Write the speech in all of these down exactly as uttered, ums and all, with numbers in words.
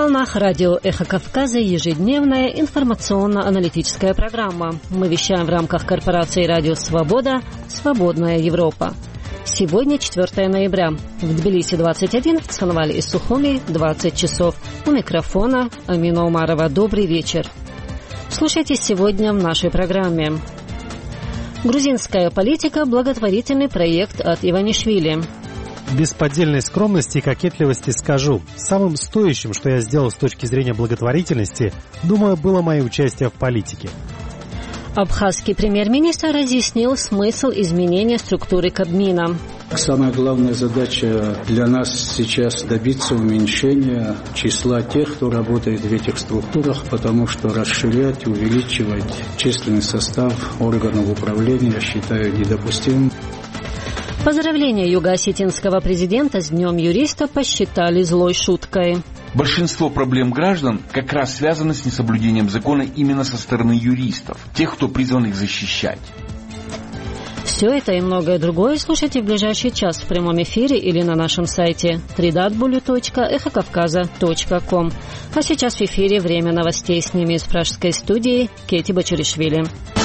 волнах радио «Эхо Кавказа» ежедневная информационно-аналитическая программа. Мы вещаем в рамках корпорации «Радио Свобода» «Свободная Европа». Сегодня четвёртое ноября. В Тбилиси двадцать один, в Цхинвале и Сухуми двадцать часов. У микрофона Амина Умарова. Добрый вечер. Слушайте сегодня в нашей программе. Грузинская политика – благотворительный проект от Иванишвили. Без поддельной скромности и кокетливости скажу, самым стоящим, что я сделал с точки зрения благотворительности, думаю, было мое участие в политике. Абхазский премьер-министр разъяснил смысл изменения структуры Кабмина. Самая главная задача для нас сейчас добиться уменьшения числа тех, кто работает в этих структурах, потому что расширять, увеличивать численный состав органов управления я считаю недопустимым. Поздравления юго-осетинского президента с Днем юриста посчитали злой шуткой. Большинство проблем граждан как раз связано с несоблюдением закона именно со стороны юристов, тех, кто призван их защищать. Все это и многое другое слушайте в ближайший час в прямом эфире или на нашем сайте дабл ю дабл ю дабл ю точка эхо кавказа точка ком. А сейчас в эфире время новостей, с ними из пражской студии Кети Бачуришвили.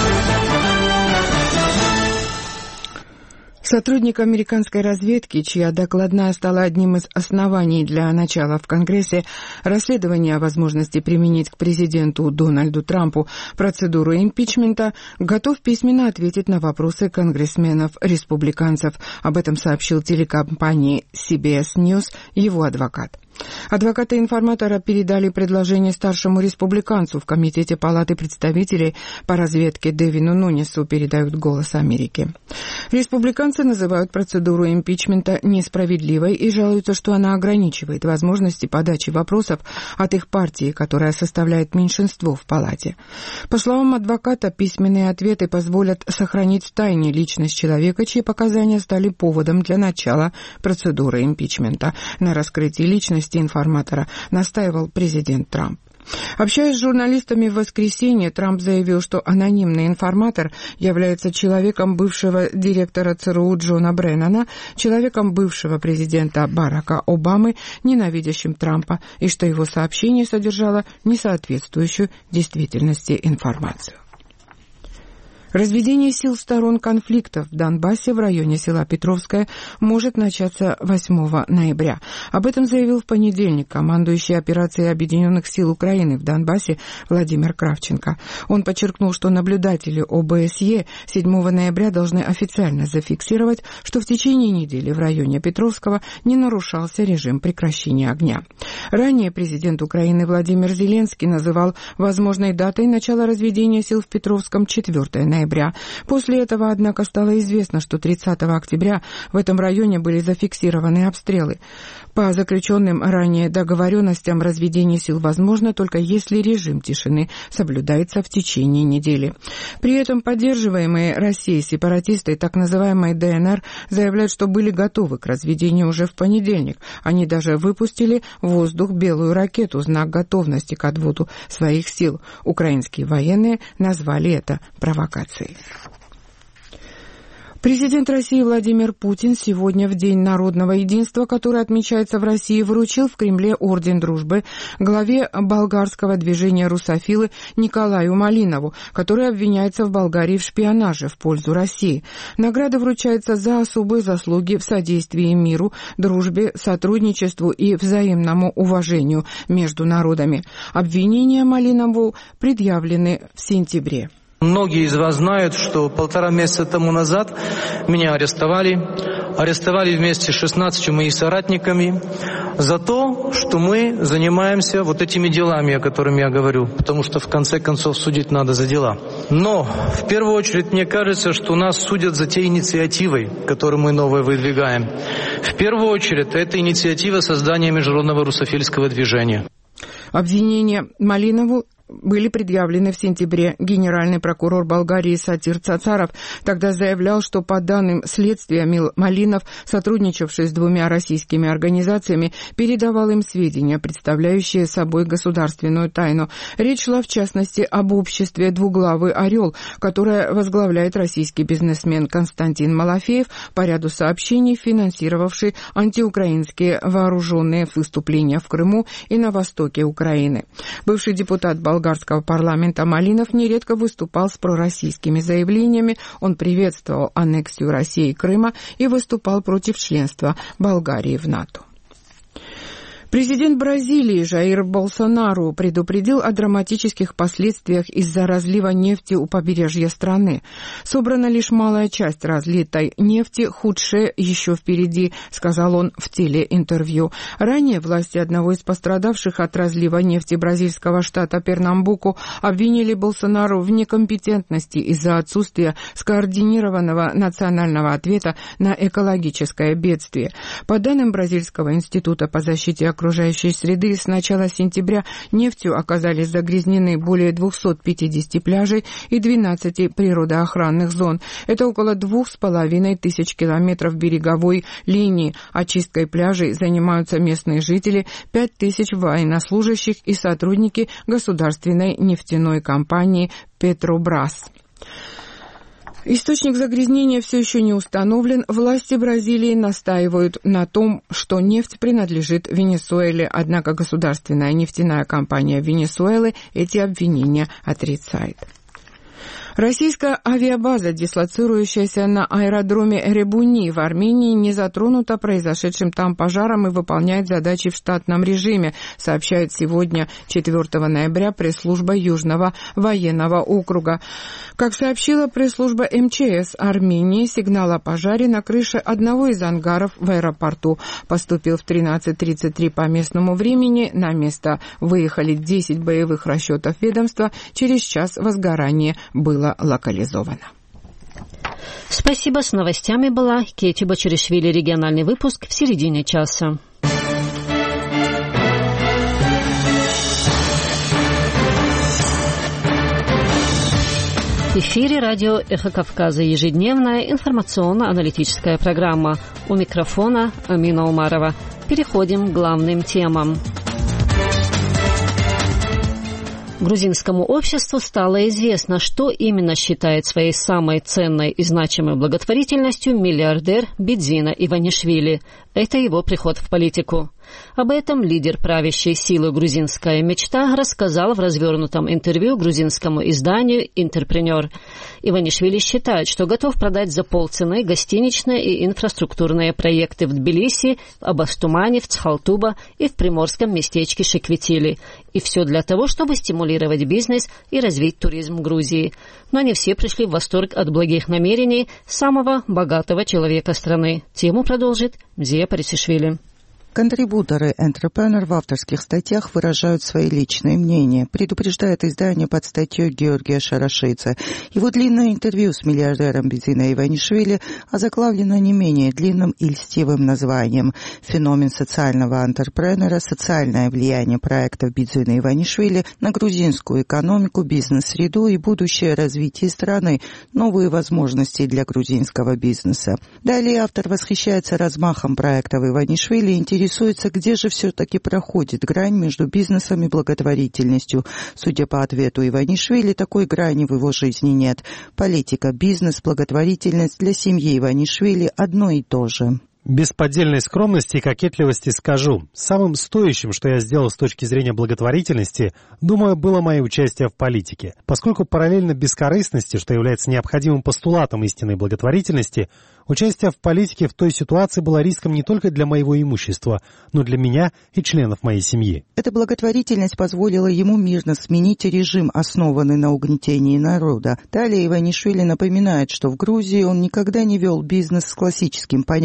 Сотрудник американской разведки, чья докладная стала одним из оснований для начала в Конгрессе расследования о возможности применить к президенту Дональду Трампу процедуру импичмента, готов письменно ответить на вопросы конгрессменов-республиканцев. Об этом сообщил телекомпании си би эс News его адвокат. Адвокаты информатора передали предложение старшему республиканцу в Комитете Палаты представителей по разведке Дэвину Нунесу, передают «Голос Америки». Республиканцы называют процедуру импичмента несправедливой и жалуются, что она ограничивает возможности подачи вопросов от их партии, которая составляет меньшинство в Палате. По словам адвоката, письменные ответы позволят сохранить в тайне личность человека, чьи показания стали поводом для начала процедуры импичмента. На раскрытии личности информатора настаивал президент Трамп. Общаясь с журналистами в воскресенье, Трамп заявил, что анонимный информатор является человеком бывшего директора ЦРУ Джона Бреннана, человеком бывшего президента Барака Обамы, ненавидящим Трампа, и что его сообщение содержало несоответствующую действительности информацию. Разведение сил сторон конфликтов в Донбассе в районе села Петровское может начаться восьмого ноября. Об этом заявил в понедельник командующий операцией Объединенных сил Украины в Донбассе Владимир Кравченко. Он подчеркнул, что наблюдатели о бэ эс е седьмого ноября должны официально зафиксировать, что в течение недели в районе Петровского не нарушался режим прекращения огня. Ранее президент Украины Владимир Зеленский называл возможной датой начала разведения сил в Петровском четвёртое ноября. После этого, однако, стало известно, что тридцатого октября в этом районе были зафиксированы обстрелы. По заключенным ранее договоренностям, разведение сил возможно только если режим тишины соблюдается в течение недели. При этом поддерживаемые Россией сепаратисты, так называемые дэ эн эр, заявляют, что были готовы к разведению уже в понедельник. Они даже выпустили в воздух белую ракету, знак готовности к отводу своих сил. Украинские военные назвали это провокацией. Президент России Владимир Путин сегодня, в День народного единства, который отмечается в России, вручил в Кремле орден дружбы главе болгарского движения «Русофилы» Николаю Малинову, который обвиняется в Болгарии в шпионаже в пользу России. Награда вручается за особые заслуги в содействии миру, дружбе, сотрудничеству и взаимному уважению между народами. Обвинения Малинову предъявлены в сентябре. Многие из вас знают, что полтора месяца тому назад меня арестовали. Арестовали вместе с шестнадцатью моими соратниками за то, что мы занимаемся вот этими делами, о которых я говорю. Потому что в конце концов судить надо за дела. Но в первую очередь мне кажется, что нас судят за те инициативы, которые мы новые выдвигаем. В первую очередь это инициатива создания международного русофильского движения. Обвинения Малинову были предъявлены в сентябре. Генеральный прокурор Болгарии Сатир Цацаров тогда заявлял, что по данным следствия Малинов, сотрудничавший с двумя российскими организациями, передавал им сведения, представляющие собой государственную тайну. Речь шла в частности об обществе «Двуглавый орел», которое возглавляет российский бизнесмен Константин Малафеев, по ряду сообщений финансировавший антиукраинские вооруженные выступления в Крыму и на востоке Украины. Бывший депутат болгарского парламента Малинов нередко выступал с пророссийскими заявлениями. Он приветствовал аннексию России Крыма и выступал против членства Болгарии в НАТО. Президент Бразилии Жаир Болсонару предупредил о драматических последствиях из-за разлива нефти у побережья страны. Собрана лишь малая часть разлитой нефти, худшее еще впереди, сказал он в телеинтервью. Ранее власти одного из пострадавших от разлива нефти бразильского штата Пернамбуку обвинили Болсонару в некомпетентности из-за отсутствия скоординированного национального ответа на экологическое бедствие. По данным Бразильского института по защите окружающей среды, с начала сентября нефтью оказались загрязнены более двухсот пятидесяти пляжей и двенадцати природоохранных зон. Это около двух с половиной тысяч километров береговой линии. Очисткой пляжей занимаются местные жители, пять тысяч военнослужащих и сотрудники государственной нефтяной компании «Петробрас». Источник загрязнения все еще не установлен. Власти Бразилии настаивают на том, что нефть принадлежит Венесуэле, однако государственная нефтяная компания Венесуэлы эти обвинения отрицает. Российская авиабаза, дислоцирующаяся на аэродроме Эребуни в Армении, не затронута произошедшим там пожаром и выполняет задачи в штатном режиме, сообщает сегодня, четвёртого ноября, пресс-служба Южного военного округа. Как сообщила пресс-служба эм че эс Армении, сигнал о пожаре на крыше одного из ангаров в аэропорту поступил в тринадцать тридцать три по местному времени. На место выехали десять боевых расчетов ведомства. Через час возгорание было локализовано. Спасибо. С новостями была Кетти Бачуришвили. Региональный выпуск в середине часа. В эфире радио «Эхо Кавказа». Ежедневная информационно-аналитическая программа. У микрофона Амина Умарова. Переходим к главным темам. Грузинскому обществу стало известно, что именно считает своей самой ценной и значимой благотворительностью миллиардер Бидзина Иванишвили. Это его приход в политику. Об этом лидер правящей силы «Грузинская мечта» рассказал в развернутом интервью грузинскому изданию «Интерпренер». Иванишвили считает, что готов продать за полцены гостиничные и инфраструктурные проекты в Тбилиси, в Абастумане, в Цхалтуба и в приморском местечке Шекветили. И все для того, чтобы стимулировать бизнес и развить туризм Грузии. Но не все пришли в восторг от благих намерений самого богатого человека страны. Тему продолжит Мзия Парисишвили. Контрибуторы Entrepreneur в авторских статьях выражают свои личные мнения, предупреждает издание под статьей Георгия Шарашидзе. Его длинное интервью с миллиардером Бидзина Иванишвили озаглавлено не менее длинным и льстивым названием «Феномен социального антрепренера. Социальное влияние проектов Бидзина Иванишвили на грузинскую экономику, бизнес-среду и будущее развитие страны, новые возможности для грузинского бизнеса». Далее автор восхищается размахом проектов Иванишвили и интересуется, Интересуется, где же все-таки проходит грань между бизнесом и благотворительностью. Судя по ответу Иванишвили, такой грани в его жизни нет. Политика, бизнес, благотворительность для семьи Иванишвили одно и то же. Без поддельной скромности и кокетливости скажу, самым стоящим, что я сделал с точки зрения благотворительности, думаю, было мое участие в политике. Поскольку параллельно бескорыстности, что является необходимым постулатом истинной благотворительности, участие в политике в той ситуации было риском не только для моего имущества, но для меня и членов моей семьи. Эта благотворительность позволила ему мирно сменить режим, основанный на угнетении народа. Далее Иванишвили напоминает, что в Грузии он никогда не вел бизнес с классическим понятием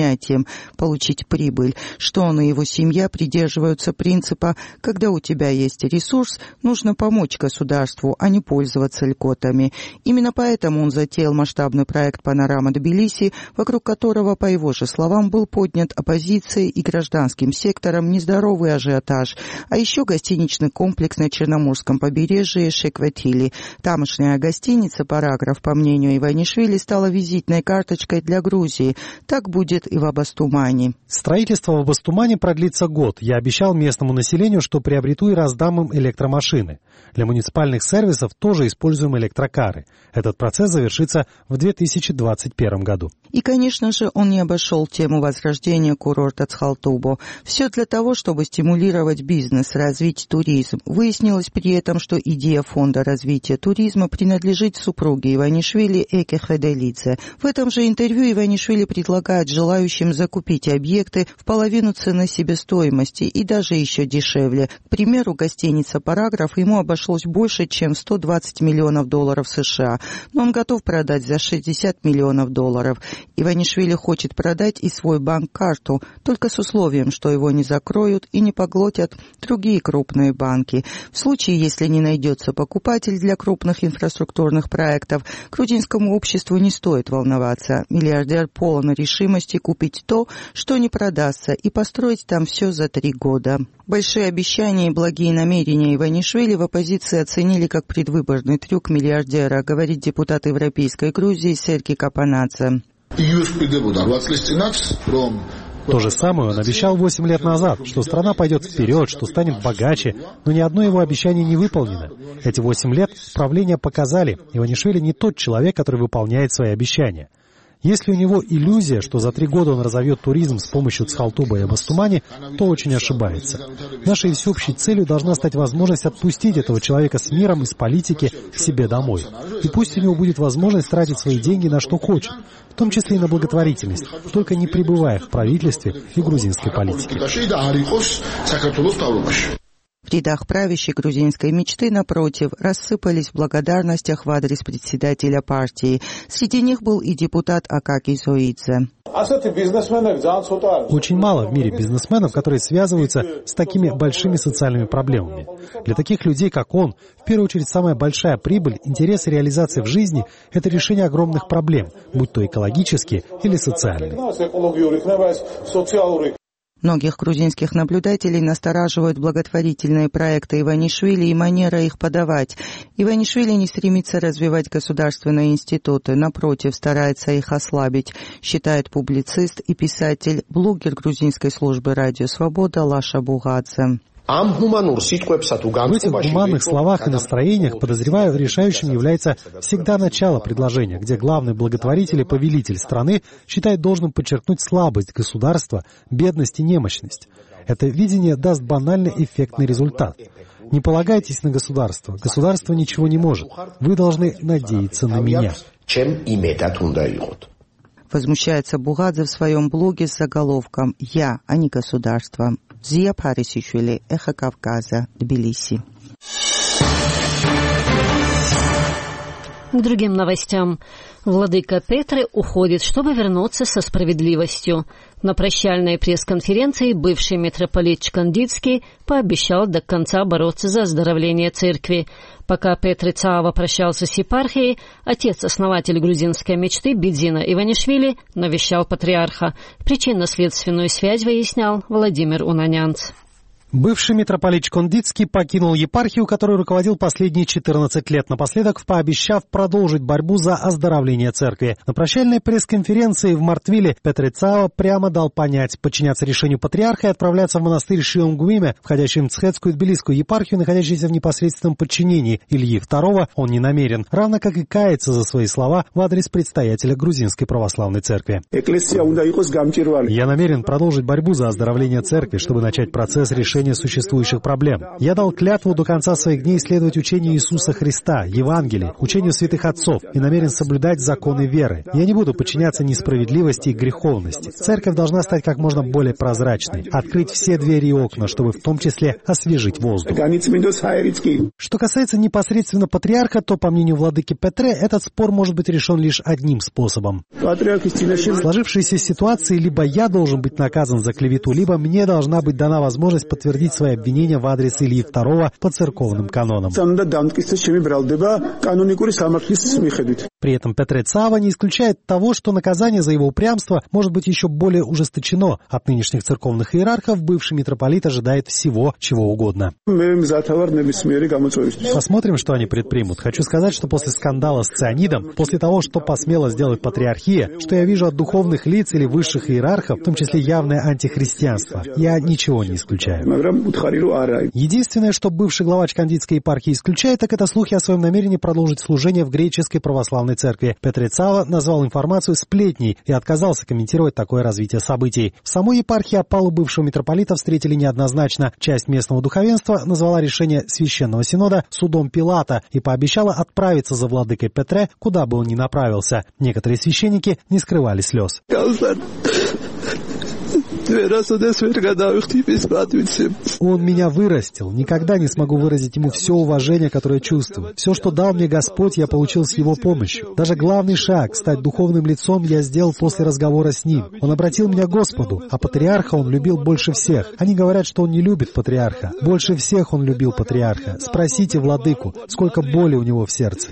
получить прибыль, что он и его семья придерживаются принципа «когда у тебя есть ресурс, нужно помочь государству, а не пользоваться льготами». Именно поэтому он затеял масштабный проект «Панорама Тбилиси», вокруг которого, по его же словам, был поднят оппозицией и гражданским сектором нездоровый ажиотаж, а еще гостиничный комплекс на Черноморском побережье Шекветили. Тамошняя гостиница «Параграф», по мнению Иванишвили, стала визитной карточкой для Грузии. Так будет и в Абастумане. Строительство в Абастумане продлится год. Я обещал местному населению, что приобрету и раздам им электромашины. Для муниципальных сервисов тоже используем электрокары. Этот процесс завершится в две тысячи двадцать первом году. И, конечно же, он не обошел тему возрождения курорта Цхалтубо. Все для того, чтобы стимулировать бизнес, развить туризм. Выяснилось при этом, что идея фонда развития туризма принадлежит супруге Иванишвили Эке Хеделидзе. В этом же интервью Иванишвили предлагает желающим закупить объекты в половину цены себестоимости и даже еще дешевле. К примеру, гостиница «Параграф» ему обошлось больше, чем сто двадцать миллионов долларов США, но он готов продать за шестьдесят миллионов долларов. Иванишвили хочет продать и свой банк-карту, только с условием, что его не закроют и не поглотят другие крупные банки. В случае, если не найдется покупатель для крупных инфраструктурных проектов, грузинскому обществу не стоит волноваться. Миллиардер полон решимости купить то, что не продастся, и построить там все за три года. Большие обещания и благие намерения Иванишвили в оппозиции оценили как предвыборный трюк миллиардера, говорит депутат Европейской Грузии Серги Капанадзе. То же самое он обещал восемь лет назад, что страна пойдет вперед, что станет богаче, но ни одно его обещание не выполнено. Эти восемь лет правления показали, Иванишвили не тот человек, который выполняет свои обещания. Если у него иллюзия, что за три года он разовьет туризм с помощью Цхалтуба и Абастумани, то очень ошибается. Нашей всеобщей целью должна стать возможность отпустить этого человека с миром из политики к себе домой. И пусть у него будет возможность тратить свои деньги на что хочет, в том числе и на благотворительность, только не пребывая в правительстве и грузинской политике. В рядах правящей грузинской мечты, напротив, рассыпались в благодарностях в адрес председателя партии. Среди них был и депутат Акаки Зоидзе. Очень мало в мире бизнесменов, которые связываются с такими большими социальными проблемами. Для таких людей, как он, в первую очередь самая большая прибыль, интерес и реализация в жизни – это решение огромных проблем, будь то экологические или социальные. Многих грузинских наблюдателей настораживают благотворительные проекты Иванишвили и манера их подавать. Иванишвили не стремится развивать государственные институты, напротив, старается их ослабить, считает публицист и писатель, блогер грузинской службы «Радио Свобода» Лаша Бугадзе. В этих гуманных словах и настроениях, подозреваю, решающим является всегда начало предложения, где главный благотворитель и повелитель страны считает должным подчеркнуть слабость государства, бедность и немощность. Это видение даст банально эффектный результат. Не полагайтесь на государство. Государство ничего не может. Вы должны надеяться на меня. Возмущается Бугадзе в своем блоге с заголовком «Я, а не государство». Зия Парисишвили, Эхо Кавказа, Тбилиси. К другим новостям. Владыка Петре уходит, чтобы вернуться со справедливостью. На прощальной пресс-конференции бывший митрополит Чкандицкий пообещал до конца бороться за оздоровление церкви. Пока Петре Цаава прощался с епархией, отец-основатель грузинской мечты Бидзина Иванишвили навещал патриарха. Причинно-следственную связь выяснял Владимир Унанянц. Бывший митрополит Чкандицкий покинул епархию, которой руководил последние четырнадцать лет, напоследок пообещав продолжить борьбу за оздоровление церкви. На прощальной пресс-конференции в Мартвиле Петре Цаава прямо дал понять, подчиняться решению патриарха и отправляться в монастырь Шионгуиме, входящий в Цхетскую и Тбилисскую епархию, находящийся в непосредственном подчинении Ильи второго, он не намерен, равно как и каяться за свои слова в адрес предстоятеля грузинской православной церкви. «Я намерен продолжить борьбу за оздоровление церкви, чтобы начать процесс решения решения существующих проблем. Я дал клятву до конца своих дней следовать учению Иисуса Христа, Евангелию, учению святых отцов и намерен соблюдать законы веры. Я не буду подчиняться несправедливости и греховности. Церковь должна стать как можно более прозрачной, открыть все двери и окна, чтобы в том числе освежить воздух. Что касается непосредственно патриарха, то, по мнению владыки Петре, этот спор может быть решен лишь одним способом. В сложившейся ситуации либо я должен быть наказан за клевету, либо мне должна быть дана возможность подтвердить свои обвинения в адрес Ильи второго по церковным канонам. При этом Петре Цава не исключает того, что наказание за его упрямство может быть еще более ужесточено. От нынешних церковных иерархов бывший митрополит ожидает всего, чего угодно. Посмотрим, что они предпримут. Хочу сказать, что после скандала с цианидом, после того, что посмела сделать патриархия, что я вижу от духовных лиц или высших иерархов, в том числе явное антихристианство, я ничего не исключаю. Единственное, что бывший главач Кандидской епархии исключает, так это слухи о своем намерении продолжить служение в греческой православной церкви. Петре Цава назвал информацию сплетней и отказался комментировать такое развитие событий. В самой епархии опалу бывшего митрополита встретили неоднозначно. Часть местного духовенства назвала решение Священного Синода судом Пилата и пообещала отправиться за владыкой Петре, куда бы он ни направился. Некоторые священники не скрывали слез. Он меня вырастил. Никогда не смогу выразить ему все уважение, которое чувствую. Все, что дал мне Господь, я получил с его помощью. Даже главный шаг, стать духовным лицом, я сделал после разговора с ним. Он обратил меня к Господу, а патриарха он любил больше всех. Они говорят, что он не любит патриарха. Больше всех он любил патриарха. Спросите владыку, сколько боли у него в сердце.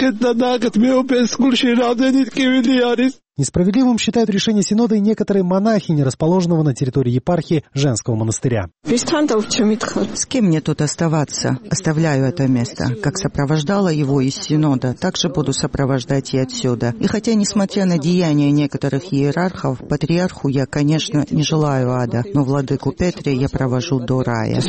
Несправедливым считают решение Синода и некоторые монахини, расположенного на территории епархии женского монастыря. С кем мне тут оставаться? Оставляю это место. Как сопровождала его из Синода, так же буду сопровождать и отсюда. И хотя, несмотря на деяния некоторых иерархов, патриарху я, конечно, не желаю ада, но владыку Петре я провожу до рая.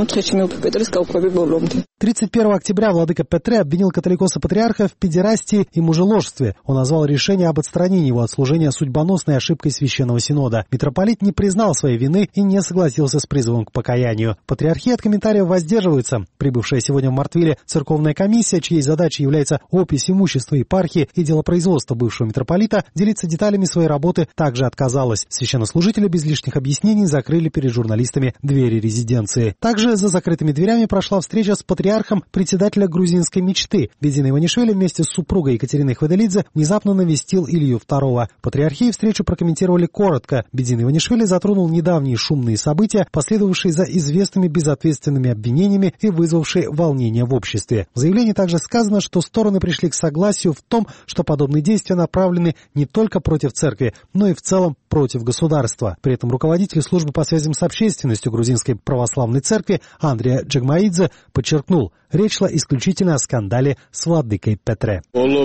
тридцать первого октября владыка Петре обвинил католикоса-патриарха в педерастии и мужеложстве. Он назвал решение об отстранении его от служения судьбоносной ошибкой Священного Синода. Митрополит не признал своей вины и не согласился с призывом к покаянию. Патриархия от комментариев воздерживается. Прибывшая сегодня в Мартвиле церковная комиссия, чьей задачей является опись имущества епархии и делопроизводства бывшего митрополита, делиться деталями своей работы также отказалась. Священнослужители без лишних объяснений закрыли перед журналистами двери резиденции. Также за закрытыми дверями прошла встреча с патриархом председателя грузинской мечты. Бедзин Иванишвили вместе с супругой Екатериной Хведелидзе внезапно навестил Илью второго. Патриархии встречу прокомментировали коротко. Бедзин Иванишвили затронул недавние шумные события, последовавшие за известными безответственными обвинениями и вызвавшие волнение в обществе. В заявлении также сказано, что стороны пришли к согласию в том, что подобные действия направлены не только против церкви, но и в целом против государства. При этом руководитель службы по связям с общественностью Грузинской православной церкви Андрия Джагмаидзе подчеркнул, речь шла исключительно о скандале с владыкой Петре.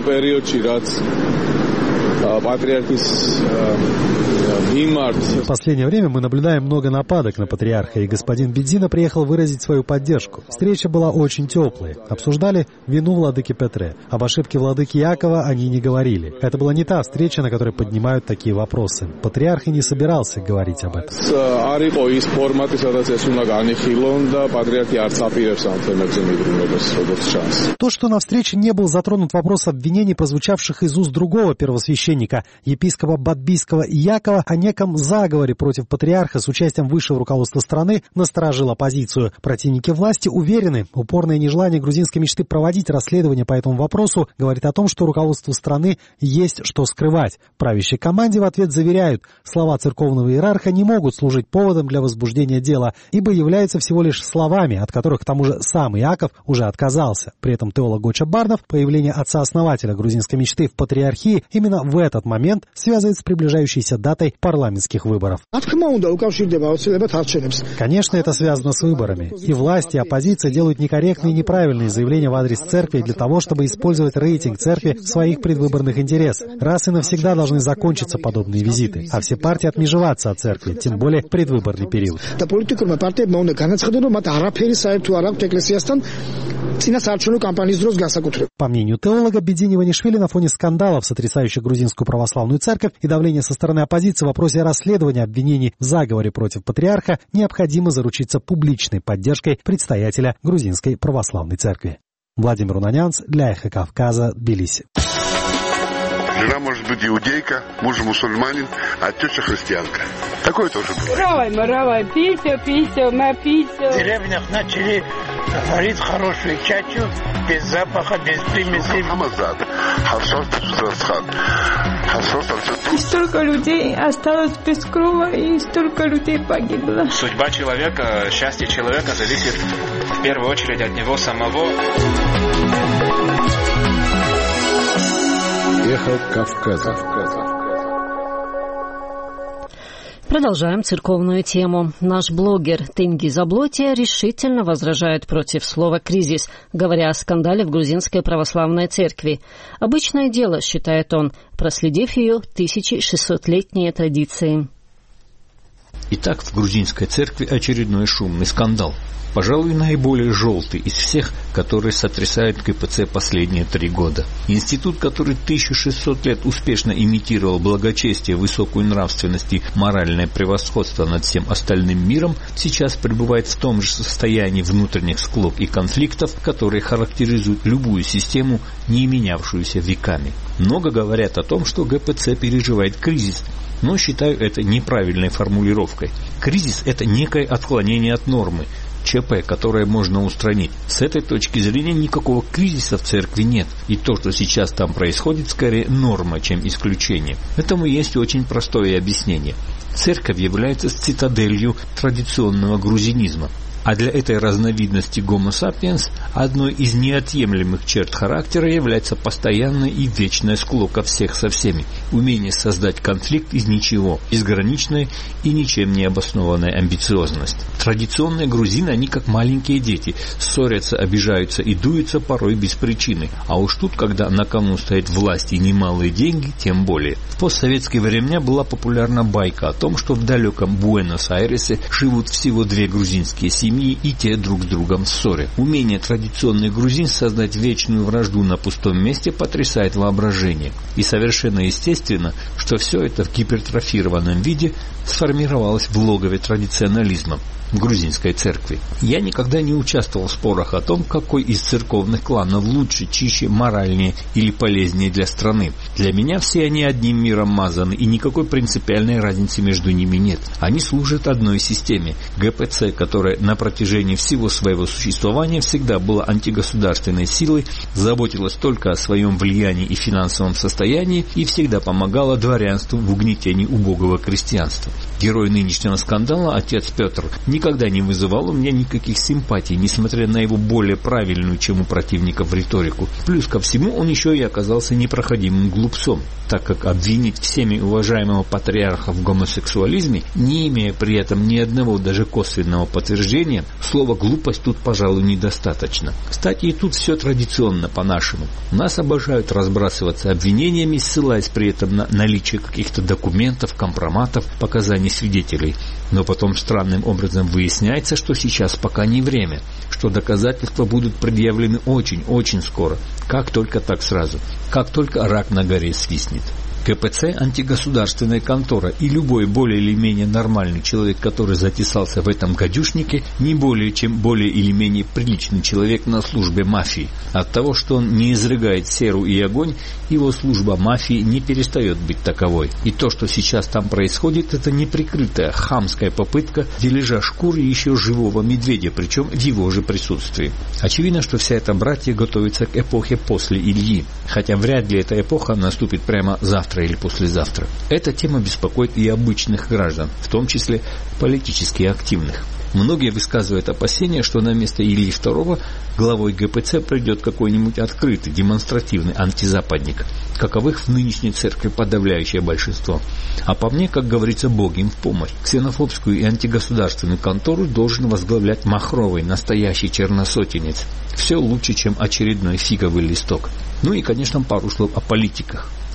В последнее время мы наблюдаем много нападок на патриарха, и господин Бедзина приехал выразить свою поддержку. Встреча была очень теплой. Обсуждали вину владыки Петре. Об ошибке владыки Якова они не говорили. Это была не та встреча, на которой поднимают такие вопросы. Патриарх и не собирался говорить об этом. То, что на встрече не был затронут вопрос обвинений, прозвучавших из уст другого первосвященника, епископа Бадбийского Якова, о неком заговоре против патриарха с участием высшего руководства страны, насторожил оппозицию. Противники власти уверены, упорное нежелание грузинской мечты проводить расследование по этому вопросу говорит о том, что руководству страны есть что скрывать. Правящей команде в ответ заверяют, слова церковного иерарха не могут служить поводом для возбуждения дела, ибо являются всего лишь словами, от которых к тому же сам Иаков уже отказался. При этом теолог Гоча Бардов появление отца-основателя грузинской мечты в патриархии именно в этот момент связывает с приближающейся датой парламентских выборов. Конечно, это связано с выборами. И власти, и оппозиция делают некорректные и неправильные заявления в адрес церкви для того, чтобы использовать рейтинг церкви в своих предвыборных интересах. Раз и навсегда должны закончиться подобные визиты, а все партии отмежеваться от церкви, тем более в предвыборный период. По мнению теолога, Бедзин Иванишвили на фоне скандалов, сотрясающих грузинскую православную церковь, и давления со стороны оппозиции в вопросе расследования обвинений в заговоре против патриарха, необходимо заручиться публичной поддержкой предстоятеля грузинской православной церкви. Владимир Унанянц для Эхо Кавказа, Тбилиси. Жена может быть иудейка, муж мусульманин, а теща христианка. Такое тоже бывает. Равай, маравай, пися, пися, ма пися. В деревнях начали варить хорошую чачу, без запаха, без примесей. Хамазад, хасос, хасхан, хасос, и столько людей осталось без крова, и столько людей погибло. Судьба человека, счастье человека зависит в первую очередь от него самого. Эхо Кавказа. Продолжаем церковную тему. Наш блогер Тенги Заблотия решительно возражает против слова «кризис», говоря о скандале в грузинской православной церкви. Обычное дело, считает он, проследив ее тысяча шестисотлетние традиции. Итак, в грузинской церкви очередной шумный скандал. Пожалуй, наиболее желтый из всех, которые сотрясают ГПЦ последние три года. Институт, который тысячу шестьсот лет успешно имитировал благочестие, высокую нравственность и моральное превосходство над всем остальным миром, сейчас пребывает в том же состоянии внутренних склок и конфликтов, которые характеризуют любую систему, не менявшуюся веками. Много говорят о том, что ГПЦ переживает кризис, но считаю это неправильной формулировкой. Кризис – это некое отклонение от нормы, ЧП, которое можно устранить. С этой точки зрения никакого кризиса в церкви нет. И то, что сейчас там происходит, скорее норма, чем исключение. Этому есть очень простое объяснение. Церковь является цитаделью традиционного грузинизма. А для этой разновидности Homo sapiens одной из неотъемлемых черт характера является постоянная и вечная склока всех со всеми, умение создать конфликт из ничего, безграничная и ничем не обоснованная амбициозность. Традиционные грузины, они как маленькие дети, ссорятся, обижаются и дуются порой без причины. А уж тут, когда на кону стоит власть и немалые деньги, тем более. В постсоветские времена была популярна байка о том, что в далеком Буэнос-Айресе живут всего две грузинские семьи, и те друг с другом в ссоре. Умение традиционных грузин создать вечную вражду на пустом месте потрясает воображение. И совершенно естественно, что все это в гипертрофированном виде сформировалось в логове традиционализма в грузинской церкви. Я никогда не участвовал в спорах о том, какой из церковных кланов лучше, чище, моральнее или полезнее для страны. Для меня все они одним миром мазаны, и никакой принципиальной разницы между ними нет. Они служат одной системе – ГПЦ, которая на протяжении всего своего существования всегда была антигосударственной силой, заботилась только о своем влиянии и финансовом состоянии и всегда помогала дворянству в угнетении убогого крестьянства. Герой нынешнего скандала, отец Петр, никогда не вызывал у меня никаких симпатий, несмотря на его более правильную, чем у противников, риторику. Плюс ко всему он еще и оказался непроходимым глупцом, так как обвинить всеми уважаемого патриарха в гомосексуализме, не имея при этом ни одного даже косвенного подтверждения, слова «глупость» тут, пожалуй, недостаточно. Кстати, и тут все традиционно по-нашему. Нас обожают разбрасываться обвинениями, ссылаясь при этом на наличие каких-то документов, компроматов, показаний свидетелей. Но потом странным образом выясняется, что сейчас пока не время, что доказательства будут предъявлены очень-очень скоро, как только так сразу, как только рак на горе свистнет. ГПЦ – антигосударственная контора, и любой более или менее нормальный человек, который затесался в этом гадюшнике, не более чем более или менее приличный человек на службе мафии. От того, что он не изрыгает серу и огонь, его служба мафии не перестает быть таковой. И то, что сейчас там происходит, это неприкрытая хамская попытка дележа шкуры еще живого медведя, причем в его же присутствии. Очевидно, что вся эта братья готовится к эпохе после Ильи, хотя вряд ли эта эпоха наступит прямо завтра или послезавтра. Эта тема беспокоит и обычных граждан, в том числе политически активных. Многие высказывают опасения, что на место Ильи второго главой ГПЦ придет какой-нибудь открытый, демонстративный антизападник, каковых в нынешней церкви подавляющее большинство. А по мне, как говорится, Бог им в помощь. Ксенофобскую и антигосударственную контору должен возглавлять махровый, настоящий черносотенец. Все лучше, чем очередной фиговый листок. Ну и, конечно, пару слов о политиках.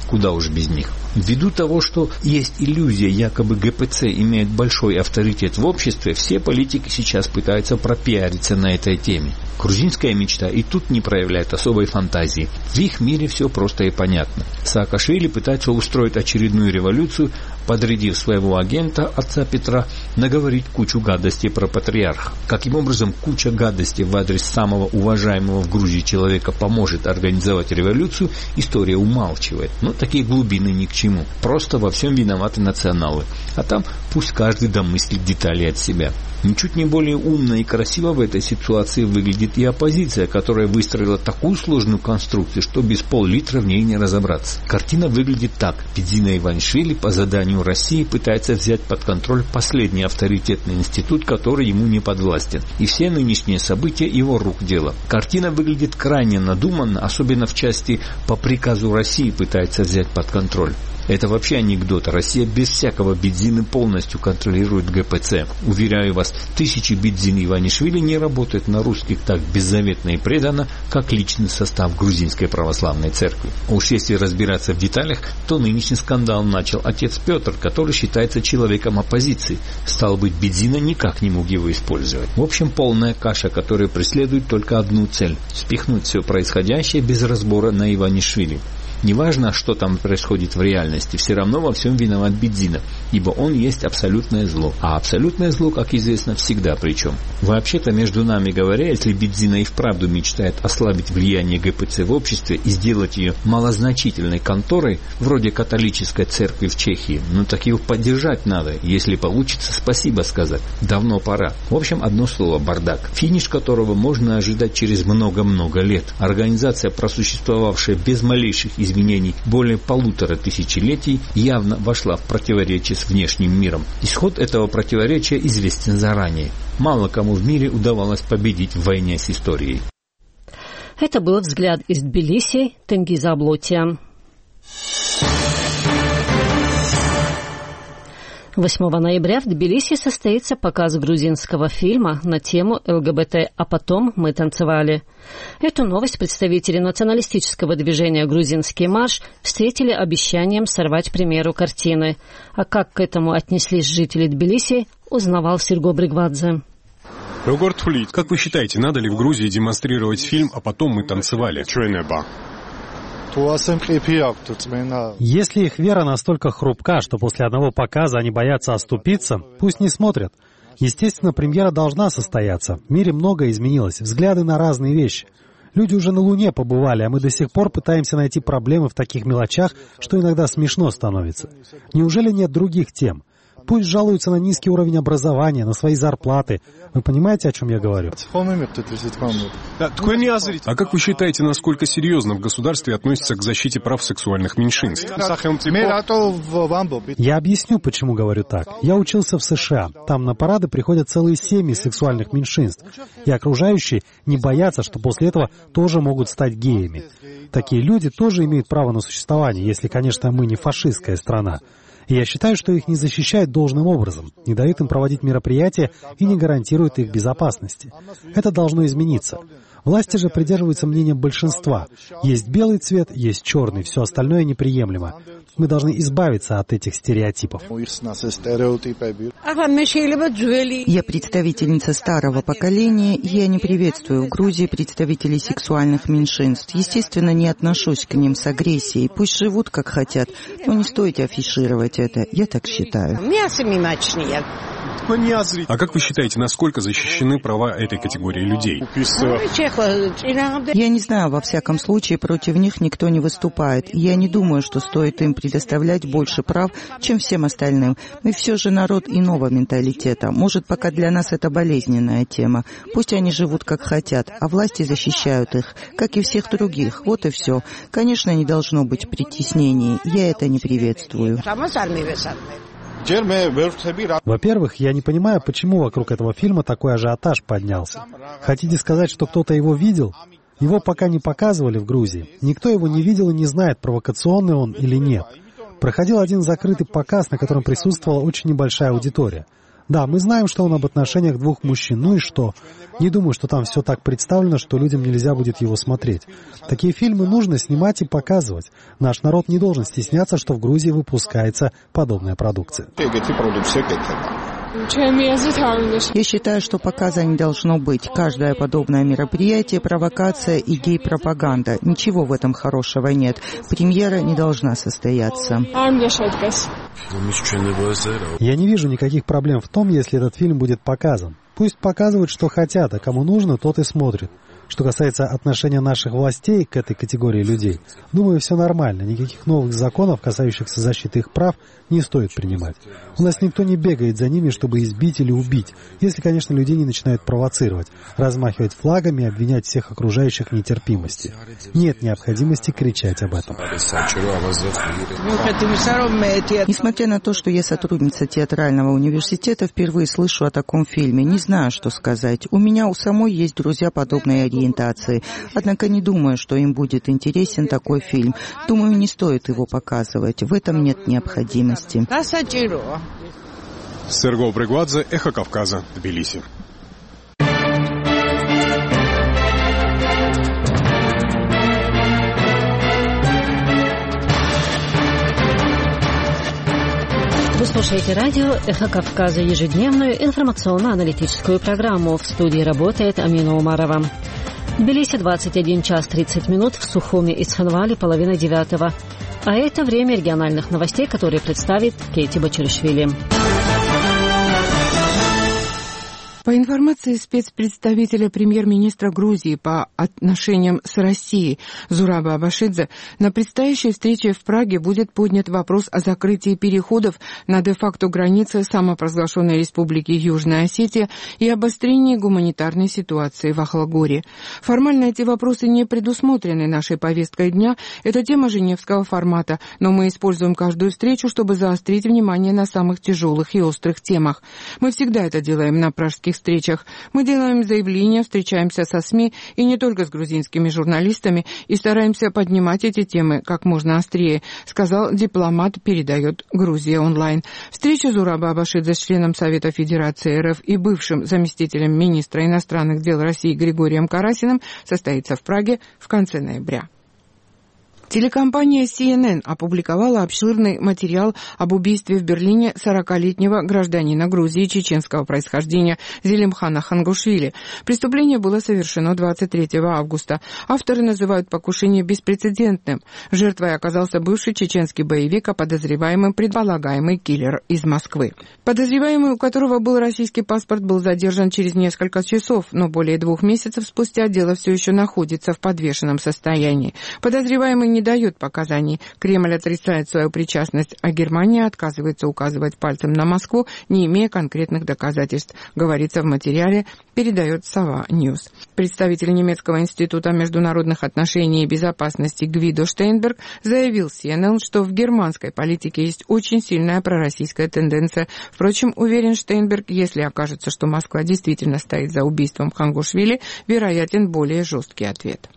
Куда уж без них. Ввиду того, что есть иллюзия, якобы ГПЦ имеет большой авторитет в обществе, все политики сейчас пытаются пропиариться на этой теме. Грузинская мечта и тут не проявляет особой фантазии. В их мире все просто и понятно. Саакашвили пытается устроить очередную революцию, подрядив своего агента, отца Петра, наговорить кучу гадостей про патриарха. Каким образом куча гадостей в адрес самого уважаемого в Грузии человека поможет организовать революцию, история умалчивает. Но такие глубины ни к чему. Просто во всем виноваты националы. А там пусть каждый домыслит детали от себя. Ничуть не более умно и красиво в этой ситуации выглядит и оппозиция, которая выстроила такую сложную конструкцию, что без пол-литра в ней не разобраться. Картина выглядит так. Бидзина Иванишвили по заданию России пытается взять под контроль последний авторитетный институт, который ему не подвластен. И все нынешние события его рук дело. Картина выглядит крайне надуманно, особенно в части «по приказу России» пытается взять под контроль. Это вообще анекдот. Россия без всякого Бидзины полностью контролирует ГПЦ. Уверяю вас, тысячи Бидзин Иванишвили не работают на русских так беззаветно и преданно, как личный состав грузинской православной церкви. Уж если разбираться в деталях, то нынешний скандал начал отец Петр, который считается человеком оппозиции. Стало быть, Бидзина никак не мог его использовать. В общем, полная каша, которая преследует только одну цель – спихнуть все происходящее без разбора на Иванишвили. Неважно, что там происходит в реальности, все равно во всем виноват Бидзина, ибо он есть абсолютное зло. А абсолютное зло, как известно, всегда причем. Вообще-то, между нами говоря, если Бидзина и вправду мечтает ослабить влияние ГПЦ в обществе и сделать ее малозначительной конторой, вроде католической церкви в Чехии, ну так ее поддержать надо, если получится, спасибо сказать. Давно пора. В общем, одно слово – бардак, финиш которого можно ожидать через много-много лет. Организация, просуществовавшая без малейших изменений, изменений более полутора тысячелетий, явно вошла в противоречие с внешним миром. Исход этого противоречия известен заранее. Мало кому в мире удавалось победить в войне с историей. Это был взгляд из Тбилиси Тенгиза Аблотия. восьмого ноября в Тбилиси состоится показ грузинского фильма на тему ЛГБТ «А потом мы танцевали». Эту новость представители националистического движения «Грузинский марш» встретили обещанием сорвать премьеру картины. А как к этому отнеслись жители Тбилиси, узнавал Серго Бригвадзе. Как вы считаете, надо ли в Грузии демонстрировать фильм «А потом мы танцевали»? Если их вера настолько хрупка, что после одного показа они боятся оступиться, пусть не смотрят. Естественно, премьера должна состояться. В мире многое изменилось, взгляды на разные вещи. Люди уже на Луне побывали, а мы до сих пор пытаемся найти проблемы в таких мелочах, что иногда смешно становится. Неужели нет других тем? Пусть жалуются на низкий уровень образования, на свои зарплаты. Вы понимаете, о чем я говорю? А как вы считаете, насколько серьезно в государстве относятся к защите прав сексуальных меньшинств? Я объясню, почему говорю так. Я учился в США. Там на парады приходят целые семьи сексуальных меньшинств. И окружающие не боятся, что после этого тоже могут стать геями. Такие люди тоже имеют право на существование, если, конечно, мы не фашистская страна. И я считаю, что их не защищают должным образом, не дают им проводить мероприятия и не гарантируют их безопасности. Это должно измениться. Власти же придерживаются мнения большинства. Есть белый цвет, есть черный, все остальное неприемлемо. Мы должны избавиться от этих стереотипов. Я представительница старого поколения, и я не приветствую в Грузии представителей сексуальных меньшинств. Естественно, не отношусь к ним с агрессией. Пусть живут как хотят, но не стоит афишировать это. Я так считаю. А как вы считаете, насколько защищены права этой категории людей? Я не знаю, во всяком случае, против них никто не выступает. Я не думаю, что стоит им предоставлять больше прав, чем всем остальным. Мы все же народ иного менталитета. Может, пока для нас это болезненная тема. Пусть они живут как хотят, а власти защищают их, как и всех других. Вот и все. Конечно, не должно быть притеснений. Я это не приветствую. Во-первых, я не понимаю, почему вокруг этого фильма такой ажиотаж поднялся. Хотите сказать, что кто-то его видел? Его пока не показывали в Грузии. Никто его не видел и не знает, провокационный он или нет. Проходил один закрытый показ, на котором присутствовала очень небольшая аудитория. Да, мы знаем, что он об отношениях двух мужчин. Ну и что? Не думаю, что там все так представлено, что людям нельзя будет его смотреть. Такие фильмы нужно снимать и показывать. Наш народ не должен стесняться, что в Грузии выпускается подобная продукция. Я считаю, что показа не должно быть. Каждое подобное мероприятие – провокация и гей-пропаганда. Ничего в этом хорошего нет. Премьера не должна состояться. Я не вижу никаких проблем в том, если этот фильм будет показан. Пусть показывают, что хотят, а кому нужно, тот и смотрит. Что касается отношения наших властей к этой категории людей, думаю, все нормально. Никаких новых законов, касающихся защиты их прав, не стоит принимать. У нас никто не бегает за ними, чтобы избить или убить, если, конечно, людей не начинают провоцировать, размахивать флагами и обвинять всех окружающих в нетерпимости. Нет необходимости кричать об этом. Несмотря на то, что я сотрудница театрального университета, впервые слышу о таком фильме. Не знаю, что сказать. У меня у самой есть друзья подобной ориентации. Однако не думаю, что им будет интересен такой фильм. Думаю, не стоит его показывать. В этом нет необходимости. Серго Бригвадзе, Эхо Кавказа, Тбилиси. Вы слушаете радио «Эхо Кавказа», ежедневную информационно-аналитическую программу. В студии работает Амина Умарова. В Тбилиси двадцать один час тридцать минут, в Сухуми и Цхинвале половина девятого. А это время региональных новостей, которые представит Кейти Бачаришвили. По информации спецпредставителя премьер-министра Грузии по отношениям с Россией Зураба Абашидзе, на предстоящей встрече в Праге будет поднят вопрос о закрытии переходов на де-факто границе самопровозглашенной республики Южная Осетия и обострении гуманитарной ситуации в Ахлагоре. Формально эти вопросы не предусмотрены нашей повесткой дня, это тема женевского формата, но мы используем каждую встречу, чтобы заострить внимание на самых тяжелых и острых темах. Мы всегда это делаем на пражских встречах. Мы делаем заявления, встречаемся со СМИ и не только с грузинскими журналистами и стараемся поднимать эти темы как можно острее, сказал дипломат, передает Грузия онлайн. Встреча Зураба Абашидзе с членом Совета Федерации РФ и бывшим заместителем министра иностранных дел России Григорием Карасиным состоится в Праге в конце ноября. Телекомпания си эн эн опубликовала обширный материал об убийстве в Берлине сорокалетнего гражданина Грузии чеченского происхождения Зелимхана Хангушвили. Преступление было совершено двадцать третьего августа. Авторы называют покушение беспрецедентным. Жертвой оказался бывший чеченский боевик, а подозреваемым предполагаемый киллер из Москвы. Подозреваемый, у которого был российский паспорт, был задержан через несколько часов, но более двух месяцев спустя дело все еще находится в подвешенном состоянии. Подозреваемый не дает показаний. Кремль отрицает свою причастность, а Германия отказывается указывать пальцем на Москву, не имея конкретных доказательств, говорится в материале, передает Сова Ньюс. Представитель немецкого института международных отношений и безопасности Гвидо Штейнберг заявил си эн эн, что в германской политике есть очень сильная пророссийская тенденция. Впрочем, уверен Штейнберг, если окажется, что Москва действительно стоит за убийством Хангушвили, вероятен более жесткий ответ.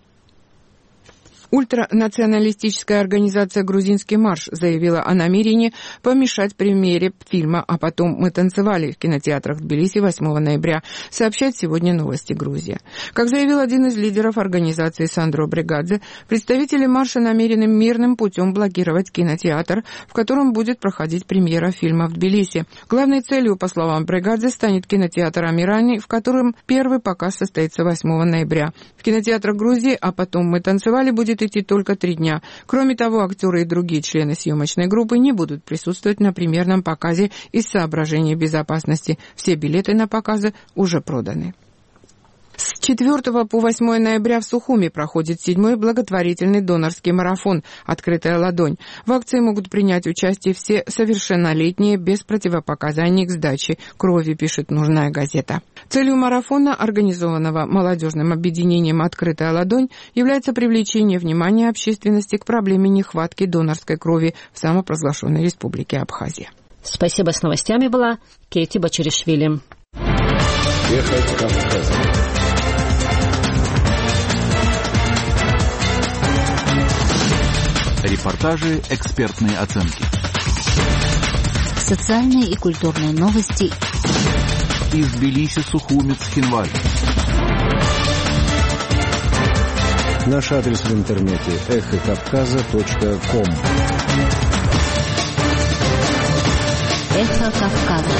Ультранационалистическая организация «Грузинский марш» заявила о намерении помешать премьере фильма «А потом мы танцевали» в кинотеатрах Тбилиси восьмого ноября, сообщает сегодня «Новости Грузия». Как заявил один из лидеров организации Сандро Бригадзе, представители марша намерены мирным путем блокировать кинотеатр, в котором будет проходить премьера фильма в Тбилиси. Главной целью, по словам Бригадзе, станет кинотеатр Амирани, в котором первый показ состоится восьмого ноября. В кинотеатрах Грузии «А потом мы танцевали» будет идти только три дня. Кроме того, актеры и другие члены съемочной группы не будут присутствовать на премьерном показе из соображений безопасности. Все билеты на показы уже проданы. С четвёртого по восьмое ноября в Сухуми проходит седьмой благотворительный донорский марафон «Открытая ладонь». В акции могут принять участие все совершеннолетние без противопоказаний к сдаче крови, пишет «Нужная газета». Целью марафона, организованного молодежным объединением «Открытая ладонь», является привлечение внимания общественности к проблеме нехватки донорской крови в самопровозглашенной республике Абхазия. Спасибо. С новостями была Кейти Бачаришвили. Ехать Кавказа. Репортажи, экспертные оценки. Социальные и культурные новости. из Тбилиси, Сухуми, Цхинваль. Наш адрес в интернете эхо кавказа точка ком. Эхо Кавказа.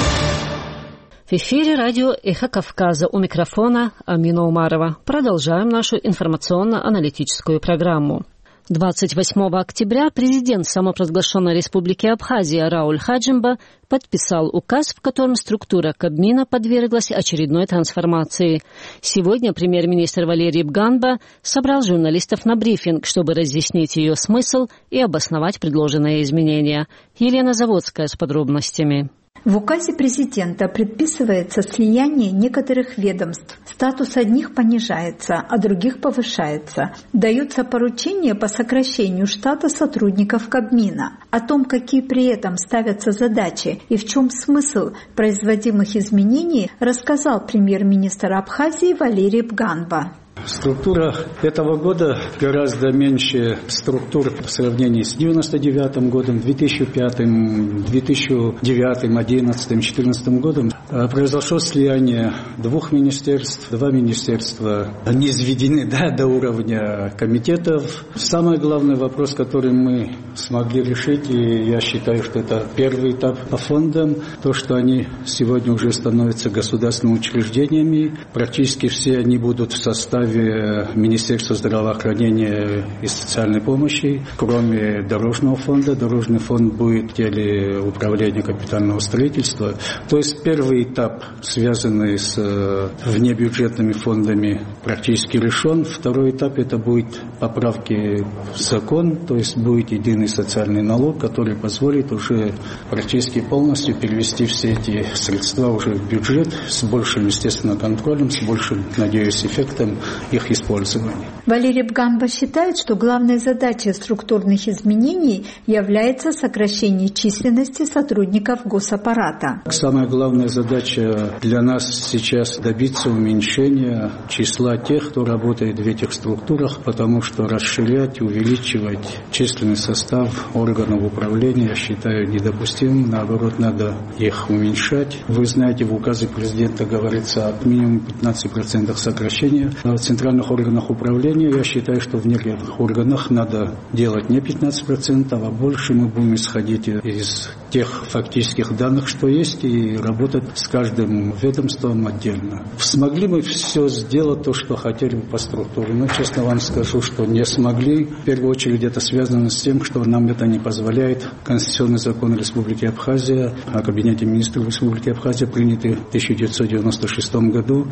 В эфире радио «Эхо Кавказа». У микрофона Амина Умарова. Продолжаем нашу информационно-аналитическую программу. двадцать восьмого октября президент самопровозглашенной республики Абхазия Рауль Хаджимба подписал указ, в котором структура Кабмина подверглась очередной трансформации. Сегодня премьер-министр Валерий Бганба собрал журналистов на брифинг, чтобы разъяснить ее смысл и обосновать предложенные изменения. Елена Заводская с подробностями. В указе президента предписывается слияние некоторых ведомств. Статус одних понижается, а других повышается. Даются поручения по сокращению штата сотрудников Кабмина. О том, какие при этом ставятся задачи и в чем смысл производимых изменений, рассказал премьер-министр Абхазии Валерий Бганба. Структура этого года гораздо меньше структур в сравнении с девяносто девятым годом, две тысячи пятым, две тысячи девятым, две тысячи одиннадцатым, две тысячи четырнадцатым годом. Произошло слияние двух министерств, два министерства не изведены да, до уровня комитетов. Самый главный вопрос, который мы смогли решить, и я считаю, что это первый этап по фондам, то, что они сегодня уже становятся государственными учреждениями, практически все они будут в составе Министерства здравоохранения и социальной помощи, кроме Дорожного фонда. Дорожный фонд будет в деле управления капитального строительства. То есть первый этап, связанный с внебюджетными фондами, практически решен. Второй этап – это будет поправки в закон, то есть будет единый социальный налог, который позволит уже практически полностью перевести все эти средства уже в бюджет с большим, естественно, контролем, с большим, надеюсь, эффектом их использования. Валерий Бганба считает, что главной задачей структурных изменений является сокращение численности сотрудников госаппарата. Самая главная задача для нас сейчас добиться уменьшения числа тех, кто работает в этих структурах, потому что расширять, увеличивать численный состав органов управления, я считаю, недопустимым. Наоборот, надо их уменьшать. Вы знаете, в указе президента говорится о минимум пятнадцати процентах сокращения в центральных органах управления. Я считаю, что в некоторых органах надо делать не пятнадцать процентов, а больше. Мы будем исходить из тех фактических данных, что есть, и работать с каждым ведомством отдельно. Смогли мы все сделать, то, что хотели по структуре. Но, честно вам скажу, что не смогли. В первую очередь это связано с тем, что нам это не позволяет Конституционный закон Республики Абхазия о Кабинете министров Республики Абхазия, принятый в тысяча девятьсот девяносто шестом году.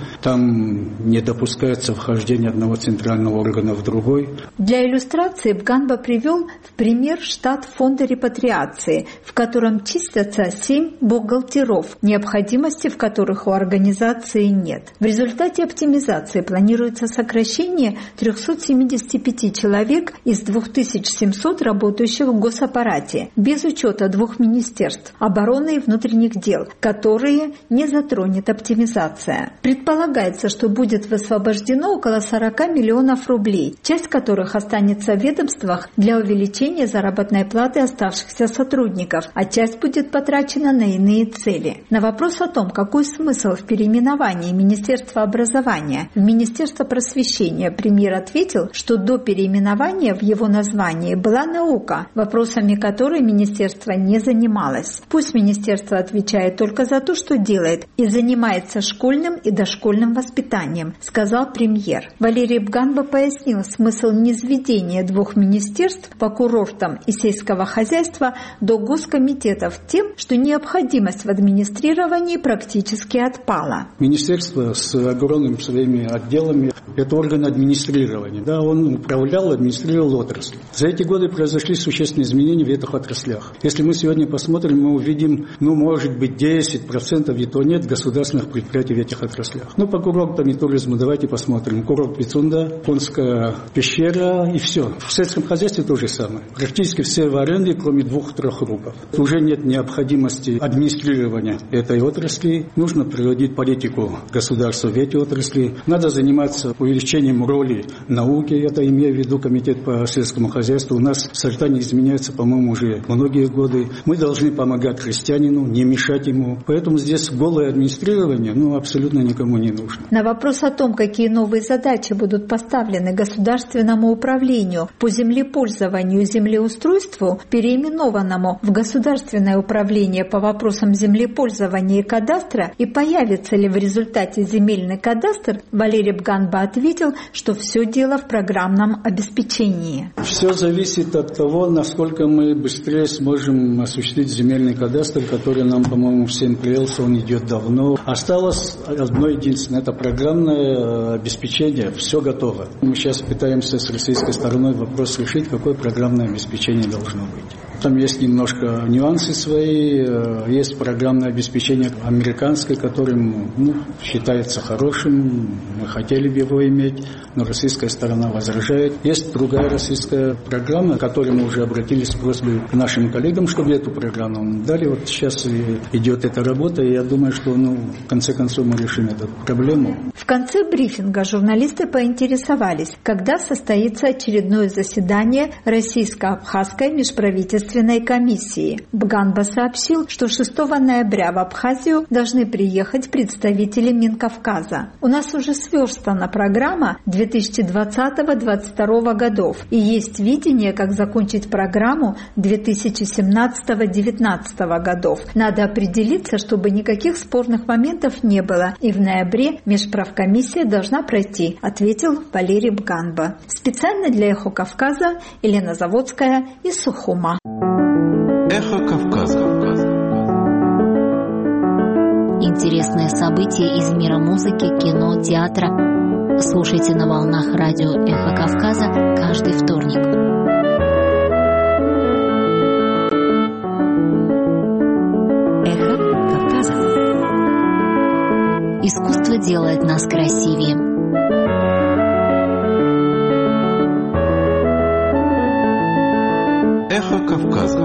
Там не допускается вхождение одного центрального органа в другой. Для иллюстрации Бганба привел в пример штат фонда репатриации, в котором числятся семь бухгалтеров, необходимости в которых у организации нет. В результате оптимизации планируется сокращение триста семьдесят пять человек из две тысячи семьсот работающих в госаппарате, без учета двух министерств – обороны и внутренних дел, которые не затронет оптимизация. Предполагается, что будет высвобождено около сорок миллионов рублей, часть которых останется в ведомствах для увеличения заработной платы оставшихся сотрудников, а часть будет потрачена на иные цели. На вопрос о том, какой смысл в переименовании Министерства образования в Министерство просвещения, премьер ответил, что до переименования в его названии была наука, вопросами которой министерство не занималось. Пусть министерство отвечает только за то, что делает, и занимается школьным и дошкольным воспитанием, сказал премьер. Валерий Бганба пояснил смысл низведения двух министерств по курортам и сельского хозяйства до госкомитетов тем, что необходимость в администрировании практически отпала. Министерство с огромными своими отделами – это орган администрирования. Да, он управлял, администрировал отрасль. За эти годы произошли существенные изменения в этих отраслях. Если мы сегодня посмотрим, мы увидим, ну, может быть, десять процентов и то нет государственных предприятий в этих отраслях. Ну, по курортам и туризму давайте посмотрим. Курорт Пицунда, Понская пещера и все. В сельском хозяйстве то же самое. Практически все в аренде, кроме двух-трех руков. Уже уже нет необходимости администрирования этой отрасли. Нужно приводить политику государства в эти отрасли. Надо заниматься увеличением роли науки. Это имею в виду Комитет по сельскому хозяйству. У нас сорта не изменяются, по-моему, уже многие годы. Мы должны помогать крестьянину, не мешать ему. Поэтому здесь голое администрирование ну, абсолютно никому не нужно. На вопрос о том, какие новые задачи будут поставлены государственному управлению по землепользованию и землеустройству, переименованному в Государственное управление по вопросам землепользования и кадастра, и появится ли в результате земельный кадастр, Валерий Бганба ответил, что все дело в программном обеспечении. Все зависит от того, насколько мы быстрее сможем осуществить земельный кадастр, который нам, по-моему, всем приелся, он идет давно. Осталось одно единственное, это программное обеспечение, все готово. Мы сейчас пытаемся с российской стороной вопрос решить, какое программное обеспечение должно быть. Там есть немножко нюансы свои, есть программное обеспечение американское, которым ну, считается хорошим, мы хотели бы его иметь, но российская сторона возражает. Есть другая российская программа, к которой мы уже обратились с просьбой к нашим коллегам, чтобы эту программу дали. Вот сейчас идет эта работа, и я думаю, что ну, в конце концов мы решим эту проблему. В конце брифинга журналисты поинтересовались, когда состоится очередное заседание Российско-Абхазской межправительственной комиссии. Бганба сообщил, что шестого ноября в Абхазию должны приехать представители Минкавказа. У нас уже сверстана программа две тысячи двадцатого — две тысячи двадцать второго годов, и есть видение, как закончить программу две тысячи семнадцатого — две тысячи девятнадцатого годов. Надо определиться, чтобы никаких спорных моментов не было, и в ноябре межправкомиссия должна пройти, ответил Валерий Бганба. Специально для «Эхо Кавказа» Елена Заводская из Сухума. Эхо Кавказа. Интересные события из мира музыки, кино, театра. Слушайте на волнах радио «Эхо Кавказа» каждый вторник. Эхо Кавказа. Искусство делает нас красивее. Эхо Кавказа.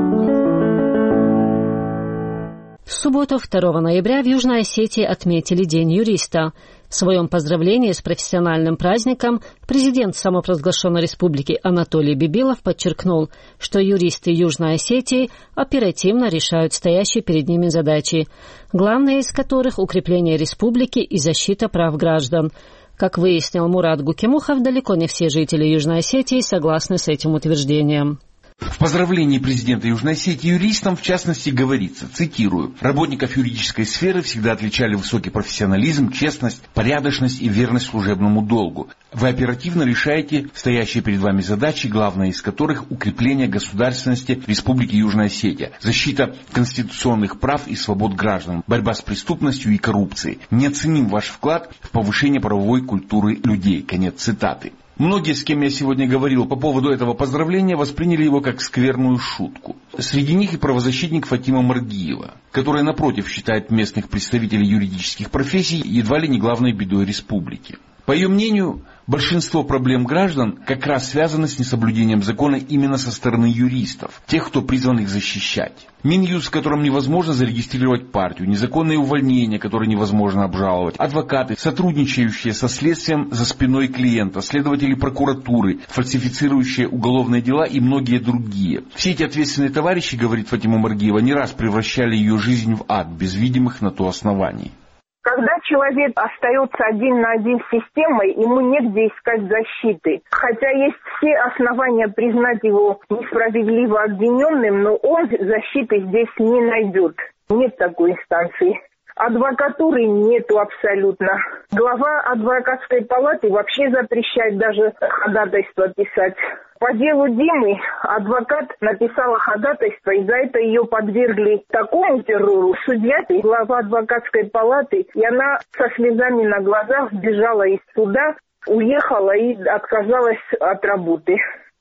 В субботу, второго ноября, в Южной Осетии отметили День юриста. В своем поздравлении с профессиональным праздником президент самопровозглашенной республики Анатолий Бибилов подчеркнул, что юристы Южной Осетии оперативно решают стоящие перед ними задачи, главная из которых – укрепление республики и защита прав граждан. Как выяснил Мурат Гукимухов, далеко не все жители Южной Осетии согласны с этим утверждением. В поздравлении президента Южной Осетии юристам, в частности, говорится, цитирую, «Работников юридической сферы всегда отличали высокий профессионализм, честность, порядочность и верность служебному долгу. Вы оперативно решаете стоящие перед вами задачи, главная из которых – укрепление государственности Республики Южная Осетия, защита конституционных прав и свобод граждан, борьба с преступностью и коррупцией. Неоценим ваш вклад в повышение правовой культуры людей». Конец цитаты. Многие, с кем я сегодня говорил по поводу этого поздравления, восприняли его как скверную шутку. Среди них и правозащитник Фатима Маргиева, которая, напротив, считает местных представителей юридических профессий едва ли не главной бедой республики. По ее мнению, большинство проблем граждан как раз связано с несоблюдением закона именно со стороны юристов, тех, кто призван их защищать. Минюст, в котором невозможно зарегистрировать партию, незаконные увольнения, которые невозможно обжаловать, адвокаты, сотрудничающие со следствием за спиной клиента, следователи прокуратуры, фальсифицирующие уголовные дела и многие другие. Все эти ответственные товарищи, говорит Фатима Маргиева, не раз превращали ее жизнь в ад, без видимых на то оснований. Когда человек остается один на один с системой, ему негде искать защиты. Хотя есть все основания признать его несправедливо обвиненным, но он защиты здесь не найдет. Нет такой инстанции. Адвокатуры нету абсолютно. Глава адвокатской палаты вообще запрещает даже ходатайство писать. По делу Димы адвокат написала ходатайство, и за это ее подвергли такому террору. Судья, глава адвокатской палаты, и она со слезами на глазах сбежала из суда, уехала и отказалась от работы.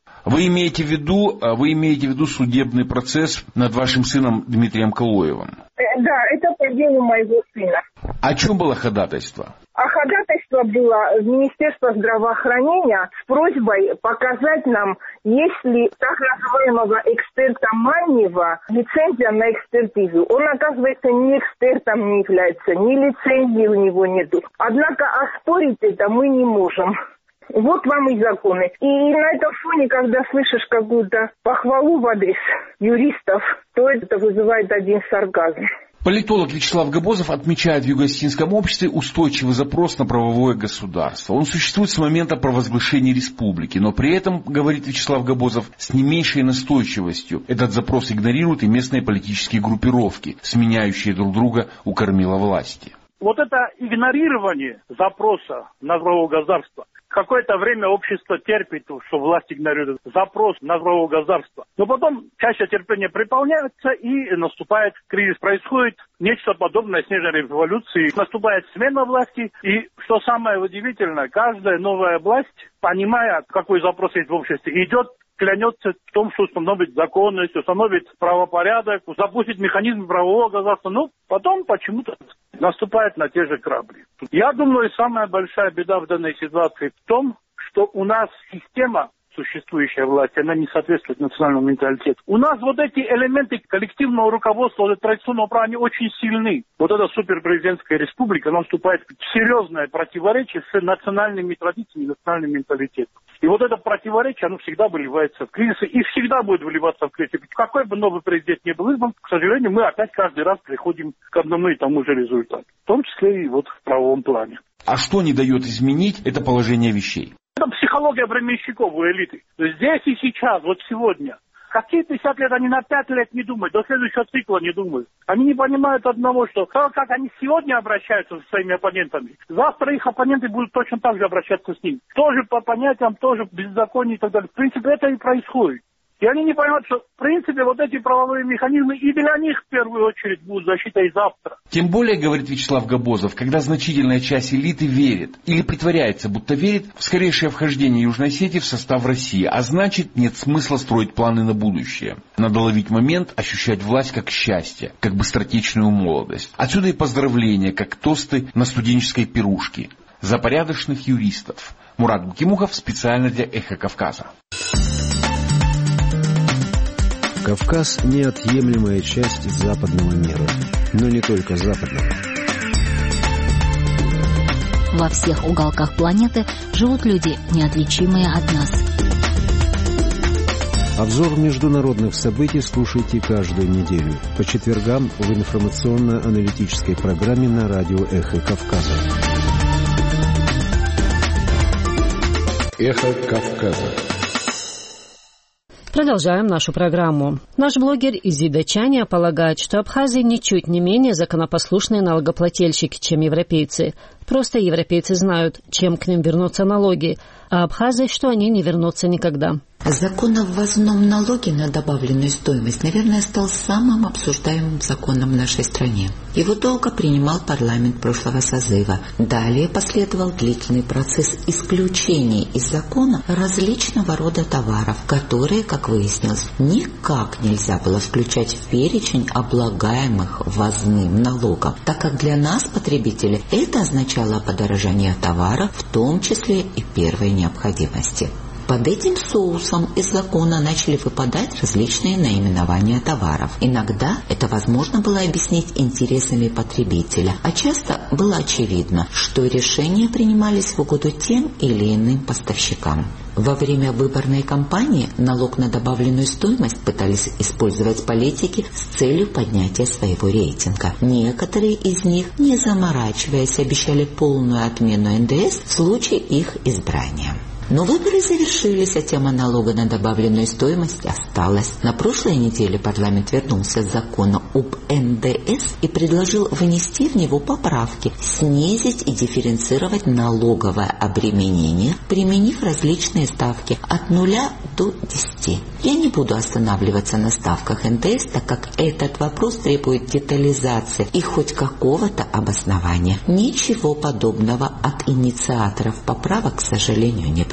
Вы имеете в виду, вы имеете в виду судебный процесс над вашим сыном Дмитрием Калоевым? Да, это по делу моего сына. О чем было ходатайство? А ходатайство письмо было в Министерство здравоохранения с просьбой показать нам, есть ли так называемого эксперта Маннева лицензия на экспертизу. Он, оказывается, ни экспертом не является, ни лицензии у него нету. Однако оспорить это мы не можем. Вот вам и законы. И на этом фоне, когда слышишь какую-то похвалу в адрес юристов, то это вызывает один сарказм. Политолог Вячеслав Габозов отмечает в юго-осетинском обществе устойчивый запрос на правовое государство. Он существует с момента провозглашения республики, но при этом, говорит Вячеслав Габозов, с не меньшей настойчивостью этот запрос игнорируют и местные политические группировки, сменяющие друг друга у кормила власти. Вот это игнорирование запроса на правовое государство. Какое-то время общество терпит, что власть игнорирует запрос на правовое государство. Но потом чаще терпение приполняется и наступает кризис. Происходит нечто подобное снежной революции. Наступает смена власти. И что самое удивительное, каждая новая власть, понимая, какой запрос есть в обществе, идет, клянется в том, что установит законность, установит правопорядок, запустит механизм правового государства. Но потом почему-то наступает на те же грабли. Я думаю, самая большая беда в данной ситуации в том, что у нас система, существующая власть, она не соответствует национальному менталитету. У нас вот эти элементы коллективного руководства, традиционного права, они очень сильны. Вот эта суперпрезидентская республика, она вступает в серьезное противоречие с национальными традициями, национальным менталитетом. И вот это противоречие, оно всегда выливается в кризисы и всегда будет выливаться в кризисы. Какой бы новый президент ни был избран, к сожалению, мы опять каждый раз приходим к одному и тому же результату. В том числе и вот в правовом плане. А что не дает изменить это положение вещей? Это психология временщиков у элиты. Здесь и сейчас, вот сегодня. Какие пятьдесят лет, они на пять лет не думают, до следующего цикла не думают. Они не понимают одного, что как они сегодня обращаются со своими оппонентами, завтра их оппоненты будут точно так же обращаться с ними. Тоже по понятиям, тоже беззаконие и так далее. В принципе, это и происходит. И они не понимают, что, в принципе, вот эти правовые механизмы и для них, в первую очередь, будут защитой завтра. Тем более, говорит Вячеслав Габозов, когда значительная часть элиты верит или притворяется, будто верит в скорейшее вхождение Южной Осетии в состав России, а значит, нет смысла строить планы на будущее. Надо ловить момент, ощущать власть как счастье, как быстротечную молодость. Отсюда и поздравления, как тосты на студенческой пирушке. За порядочных юристов. Мурат Букимухов специально для «Эхо Кавказа». Кавказ – неотъемлемая часть западного мира, но не только западного. Во всех уголках планеты живут люди, неотличимые от нас. Обзор международных событий слушайте каждую неделю по четвергам в информационно-аналитической программе на радио «Эхо Кавказа». «Эхо Кавказа». Продолжаем нашу программу. Наш блогер Изида Чаня полагает, что абхазы ничуть не менее законопослушные налогоплательщики, чем европейцы. Просто европейцы знают, чем к ним вернутся налоги, а абхазы, что они не вернутся никогда. Закон о ввозном налоге на добавленную стоимость, наверное, стал самым обсуждаемым законом в нашей стране. Его долго принимал парламент прошлого созыва. Далее последовал длительный процесс исключений из закона различного рода товаров, которые, как выяснилось, никак нельзя было включать в перечень облагаемых ввозным налогом, так как для нас, потребителей, это означало подорожание товара, в том числе и первой необходимости. Под этим соусом из закона начали выпадать различные наименования товаров. Иногда это возможно было объяснить интересами потребителя, а часто было очевидно, что решения принимались в угоду тем или иным поставщикам. Во время выборной кампании налог на добавленную стоимость пытались использовать политики с целью поднятия своего рейтинга. Некоторые из них, не заморачиваясь, обещали полную отмену эн дэ эс в случае их избрания. Но выборы завершились, а тема налога на добавленную стоимость осталась. На прошлой неделе парламент вернулся к закону об эн дэ эс и предложил внести в него поправки, снизить и дифференцировать налоговое обременение, применив различные ставки от нуля до десяти. Я не буду останавливаться на ставках эн дэ эс, так как этот вопрос требует детализации и хоть какого-то обоснования. Ничего подобного от инициаторов поправок, к сожалению, не происходит.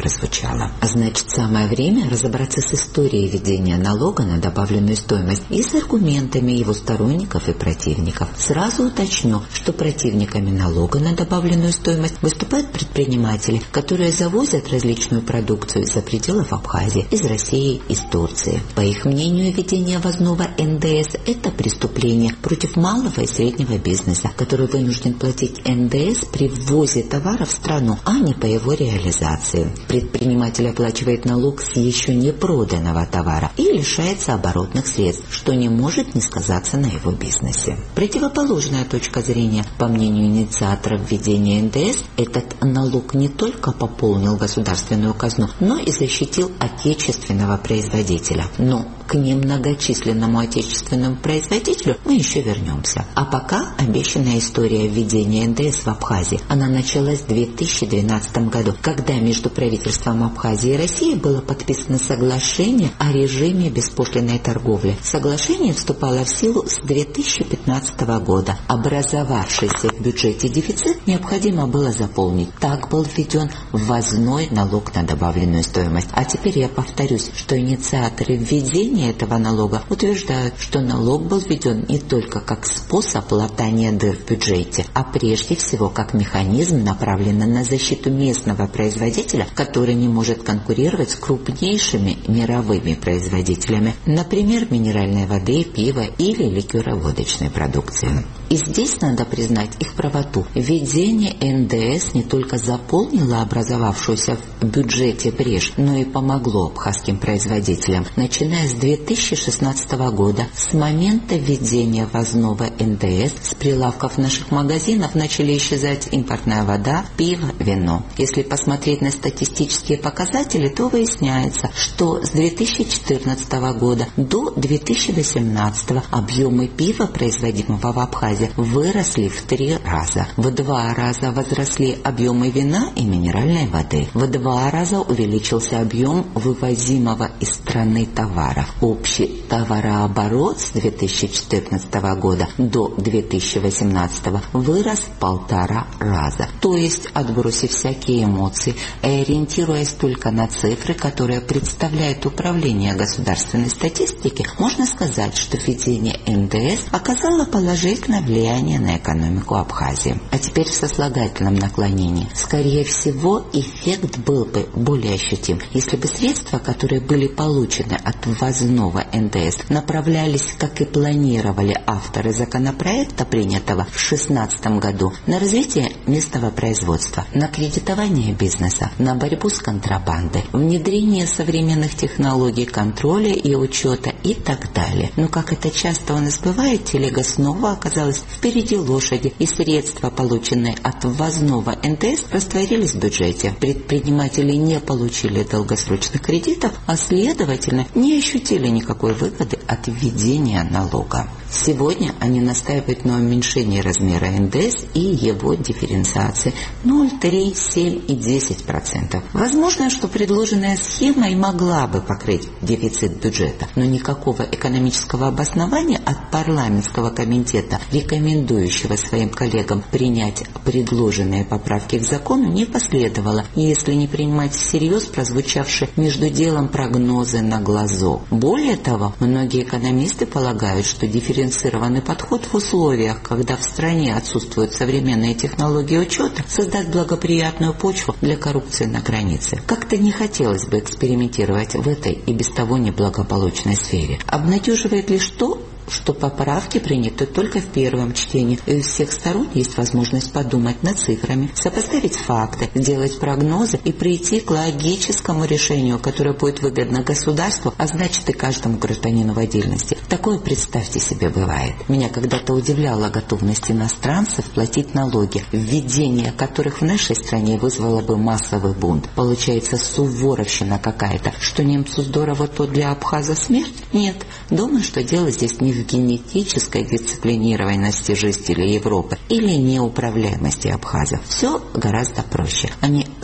прозвучало. А значит, самое время разобраться с историей введения налога на добавленную стоимость и с аргументами его сторонников и противников. Сразу уточню, что противниками налога на добавленную стоимость выступают предприниматели, которые завозят различную продукцию за пределы Абхазии, из России, из Турции. По их мнению, введение ввозного эн дэ эс – это преступление против малого и среднего бизнеса, который вынужден платить эн дэ эс при ввозе товара в страну, а не по его реализации. Предприниматель оплачивает налог с еще не проданного товара и лишается оборотных средств, что не может не сказаться на его бизнесе. Противоположная точка зрения, по мнению инициаторов введения эн дэ эс, этот налог не только пополнил государственную казну, но и защитил отечественного производителя. Но к немногочисленному отечественному производителю мы еще вернемся. А пока обещанная история введения эн дэ эс в Абхазии, она началась в две тысячи двенадцатом году, когда между правительством Абхазии и России было подписано соглашение о режиме беспошлинной торговли. Соглашение вступало в силу с две тысячи пятнадцатого года. Образовавшийся в бюджете дефицит необходимо было заполнить. Так был введен ввозной налог на добавленную стоимость. А теперь я повторюсь, что инициаторы введения этого налога утверждают, что налог был введен не только как способ латания дыр в бюджете, а прежде всего как механизм, направленный на защиту местного производителя, который не может конкурировать с крупнейшими мировыми производителями, например, минеральной воды, пива или ликероводочной продукции. И здесь надо признать их правоту. Введение эн дэ эс не только заполнило образовавшуюся в бюджете брешь, но и помогло абхазским производителям. Начиная с две тысячи шестнадцатого года, с момента введения ввозного эн дэ эс, с прилавков наших магазинов начали исчезать импортная вода, пиво, вино. Если посмотреть на статистические показатели, то выясняется, что с две тысячи четырнадцатого года до две тысячи восемнадцатого объемы пива, производимого в Абхазии, выросли в три раза. В два раза возросли объемы вина и минеральной воды. В два раза увеличился объем вывозимого из страны товара. Общий товарооборот с две тысячи четырнадцатого года до две тысячи восемнадцатого вырос в полтора раза. То есть, отбросив всякие эмоции и ориентируясь только на цифры, которые представляет Управление государственной статистики, можно сказать, что введение эн дэ эс оказало положительное влияние на экономику Абхазии. А теперь в сослагательном наклонении. Скорее всего, эффект был бы более ощутим, если бы средства, которые были получены от ввозного эн дэ эс, направлялись, как и планировали авторы законопроекта, принятого в две тысячи шестнадцатом году, на развитие местного производства, на кредитование бизнеса, на борьбу с контрабандой, внедрение современных технологий контроля и учета и так далее. Но, как это часто у нас бывает, телега снова оказалась впереди лошади, и средства, полученные от ввозного эн дэ эс, растворились в бюджете. Предприниматели не получили долгосрочных кредитов, а следовательно не ощутили никакой выгоды от введения налога. Сегодня они настаивают на уменьшении размера эн дэ эс и его дифференциации ноль, три, семь и десять процентов. Возможно, что предложенная схема и могла бы покрыть дефицит бюджета, но никакого экономического обоснования от парламентского комитета, рекомендующего своим коллегам принять предложенные поправки к закону, не последовало, если не принимать всерьез прозвучавшие между делом прогнозы на глазок. Более того, многие экономисты полагают, что дифференцированный подход в условиях, когда в стране отсутствуют современные технологии учета, создаст благоприятную почву для коррупции на границе. Как-то не хотелось бы экспериментировать в этой и без того неблагополучной сфере. Обнадеживает лишь то, что поправки приняты только в первом чтении, и у всех сторон есть возможность подумать над цифрами, сопоставить факты, сделать прогнозы и прийти к логическому решению, которое будет выгодно государству, а значит и каждому гражданину в отдельности. Такое, представьте себе, бывает. Меня когда-то удивляла готовность иностранцев платить налоги, введение которых в нашей стране вызвало бы массовый бунт. Получается суворовщина какая-то. Что немцу здорово, то для абхаза смерть? Нет. Думаю, что дело здесь не в генетической дисциплинированности жителей Европы или неуправляемости абхазов. Все гораздо проще. Они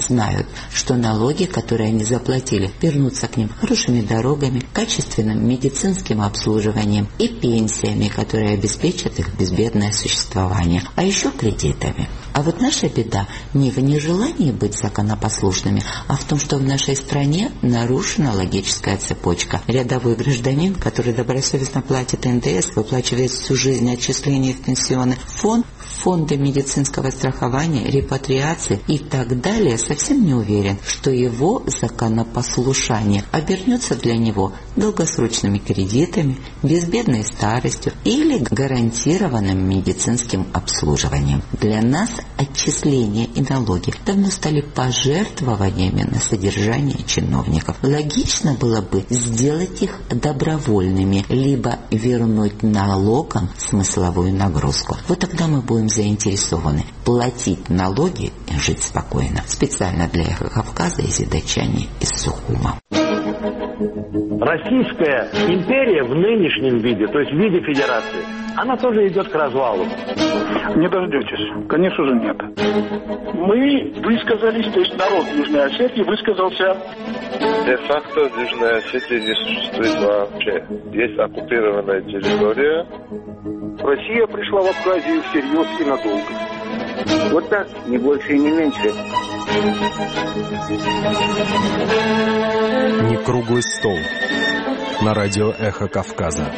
знают, что налоги, которые они заплатили, вернутся к ним хорошими дорогами, качественным медицинским обслуживанием и пенсиями, которые обеспечат их безбедное существование, а еще кредитами. А вот наша беда не в нежелании быть законопослушными, а в том, что в нашей стране нарушена логическая цепочка. Рядовой гражданин, который добросовестно платит эн дэ эс, выплачивает всю жизнь отчисления в пенсионный фонд, фонды медицинского страхования, репатриации и так далее, совсем не уверен, что его законопослушание обернется для него долгосрочными кредитами, безбедной старостью или гарантированным медицинским обслуживанием. Для нас отчисления и налоги давно стали пожертвованиями на содержание чиновников. Логично было бы сделать их добровольными, либо вернуть налогам смысловую нагрузку. Вот тогда мы будем заинтересованы платить налоги и жить спокойно. Специально для Эхо Кавказа из Идачани из Сухума. Российская империя в нынешнем виде, то есть в виде федерации, она тоже идет к развалу. Не дождетесь. Конечно же нет. Мы высказались, то есть народ Южной Осетии высказался. Де-факто в Южной Осетии не существует вообще. Есть оккупированная территория. Россия пришла в Абхазию всерьез и надолго. Вот так, не больше и не меньше. Не круглый стол. На радио «Эхо Кавказа».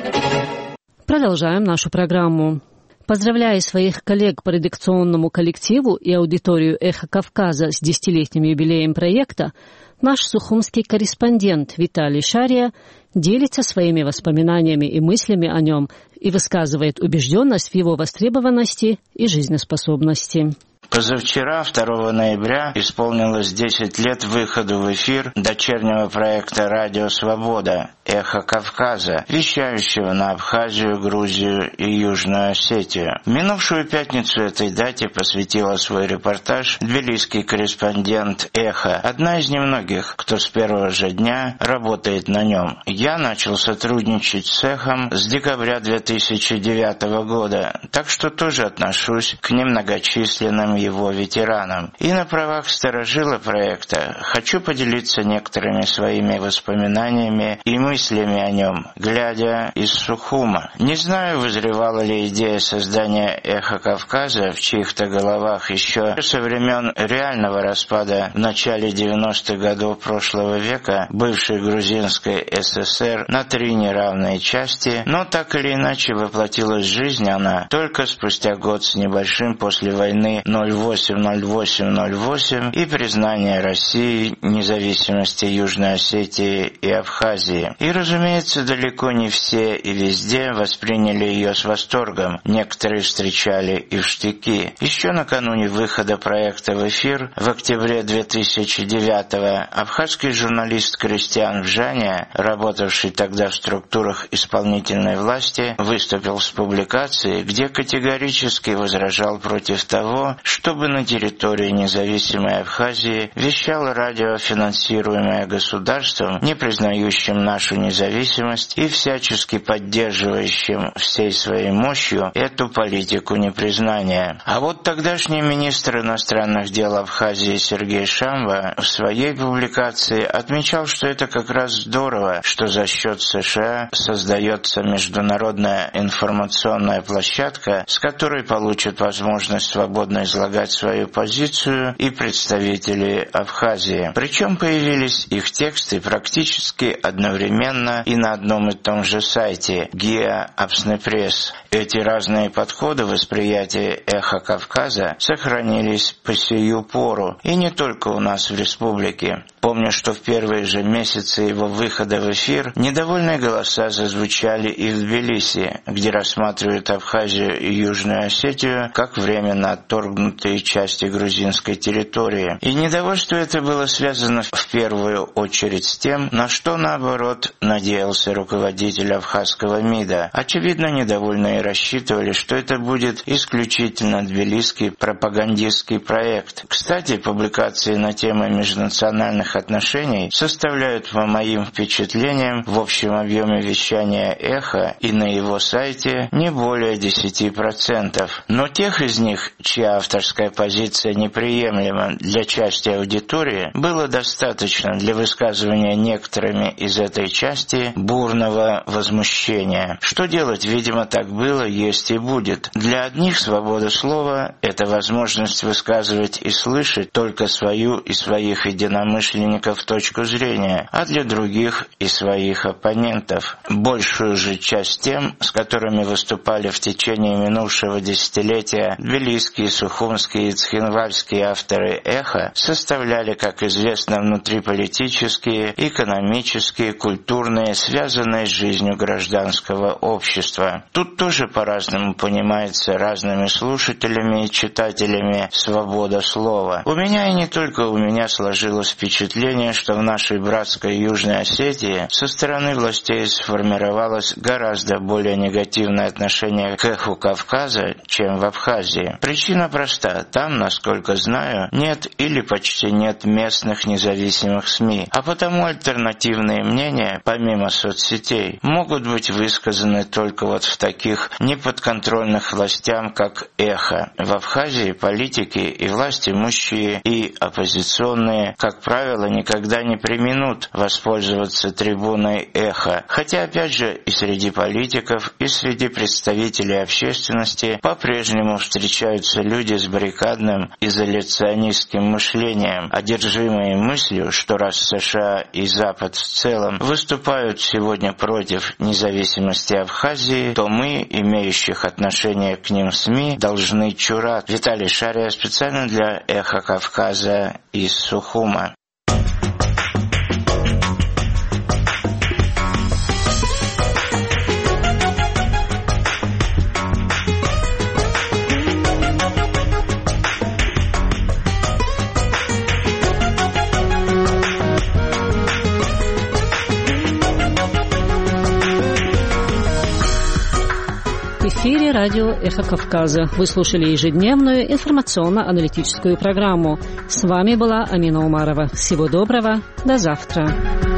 Продолжаем нашу программу. Поздравляя своих коллег по редакционному коллективу и аудиторию «Эхо Кавказа» с десятилетним юбилеем проекта, наш сухумский корреспондент Виталий Шария делится своими воспоминаниями и мыслями о нем и высказывает убежденность в его востребованности и жизнеспособности. Позавчера, второго ноября, исполнилось десять лет выходу в эфир дочернего проекта «Радио Свобода» «Эхо Кавказа», вещающего на Абхазию, Грузию и Южную Осетию. В минувшую пятницу этой дате посвятила свой репортаж тбилисский корреспондент «Эхо», одна из немногих, кто с первого же дня работает на нем. Я начал сотрудничать с «Эхом» с декабря две тысячи девятого года, так что тоже отношусь к немногочисленным его ветеранам. И на правах старожила проекта хочу поделиться некоторыми своими воспоминаниями и мыслями о нем, глядя из Сухума. Не знаю, вызревала ли идея создания «Эхо Кавказа» в чьих-то головах еще со времен реального распада в начале девяностых годов прошлого века бывшей грузинской эс эс эр на три неравные части, но так или иначе воплотилась в жизнь она только спустя год с небольшим после войны ноль восемь ноль восемь ноль восемь и признание России независимости Южной Осетии и Абхазии. И, разумеется, далеко не все и везде восприняли ее с восторгом. Некоторые встречали и в штыки. Еще накануне выхода проекта в эфир в октябре две тысячи девятого абхазский журналист Кристиан Вжаня, работавший тогда в структурах исполнительной власти, выступил с публикацией, где категорически возражал против того, чтобы на территории независимой Абхазии вещало радио, финансируемое государством, не признающим нашу независимость и всячески поддерживающим всей своей мощью эту политику непризнания. А вот тогдашний министр иностранных дел Абхазии Сергей Шамба в своей публикации отмечал, что это как раз здорово, что за счет США создается международная информационная площадка, с которой получат возможность свободно излагать свою позицию и представители Абхазии. Причем появились их тексты практически одновременно и на одном и том же сайте ГИА Апснепресс. Эти разные подходы восприятия «Эхо Кавказа» сохранились по сию пору, и не только у нас в республике. Помню, что в первые же месяцы его выхода в эфир недовольные голоса зазвучали и в Тбилиси, где рассматривают Абхазию и Южную Осетию как временно отторгнутые части грузинской территории. И недовольство это было связано в первую очередь с тем, на что, наоборот, надеялся руководитель абхазского МИДа. Очевидно, недовольные рассчитывали, что это будет исключительно тбилисский пропагандистский проект. Кстати, публикации на темы межнациональных отношений составляют, по моим впечатлениям, в общем объеме вещания «Эхо» и на его сайте не более десяти процентов. Но тех из них, чья авторская авторская позиция неприемлема для части аудитории, было достаточно для высказывания некоторыми из этой части бурного возмущения. Что делать, видимо, так было, есть и будет. Для одних свобода слова – это возможность высказывать и слышать только свою и своих единомышленников точку зрения, а для других и своих оппонентов. Большую же часть тем, с которыми выступали в течение минувшего десятилетия тбилисские, сухумские и цхинвальские авторы «Эхо», составляли, как известно, внутриполитические, экономические, культурные, связанные с жизнью гражданского общества. Тут тоже по-разному понимается разными слушателями и читателями свобода слова. У меня и не только у меня сложилось впечатление, что в нашей братской Южной Осетии со стороны властей сформировалось гораздо более негативное отношение к эху Кавказа, чем в Абхазии. Причина проста. Там, насколько знаю, нет или почти нет местных независимых СМИ, а потому альтернативные мнения, помимо соцсетей, могут быть высказаны только вот в таких неподконтрольных властям, как «Эхо». В Абхазии политики и власть имущие и оппозиционные, как правило, никогда не преминут воспользоваться трибуной «Эхо», хотя, опять же, и среди политиков, и среди представителей общественности по-прежнему встречаются люди с баррикадным изоляционистским мышлением, одержимые мыслью, что раз США и Запад в целом выступают сегодня против независимости Абхазии, то мы, имеющих отношение к ним СМИ, должны чурать. Виталий Шария специально для «Эхо Кавказа» из Сухума. В эфире радио «Эхо Кавказа». Вы слушали ежедневную информационно-аналитическую программу. С вами была Амина Умарова. Всего доброго. До завтра.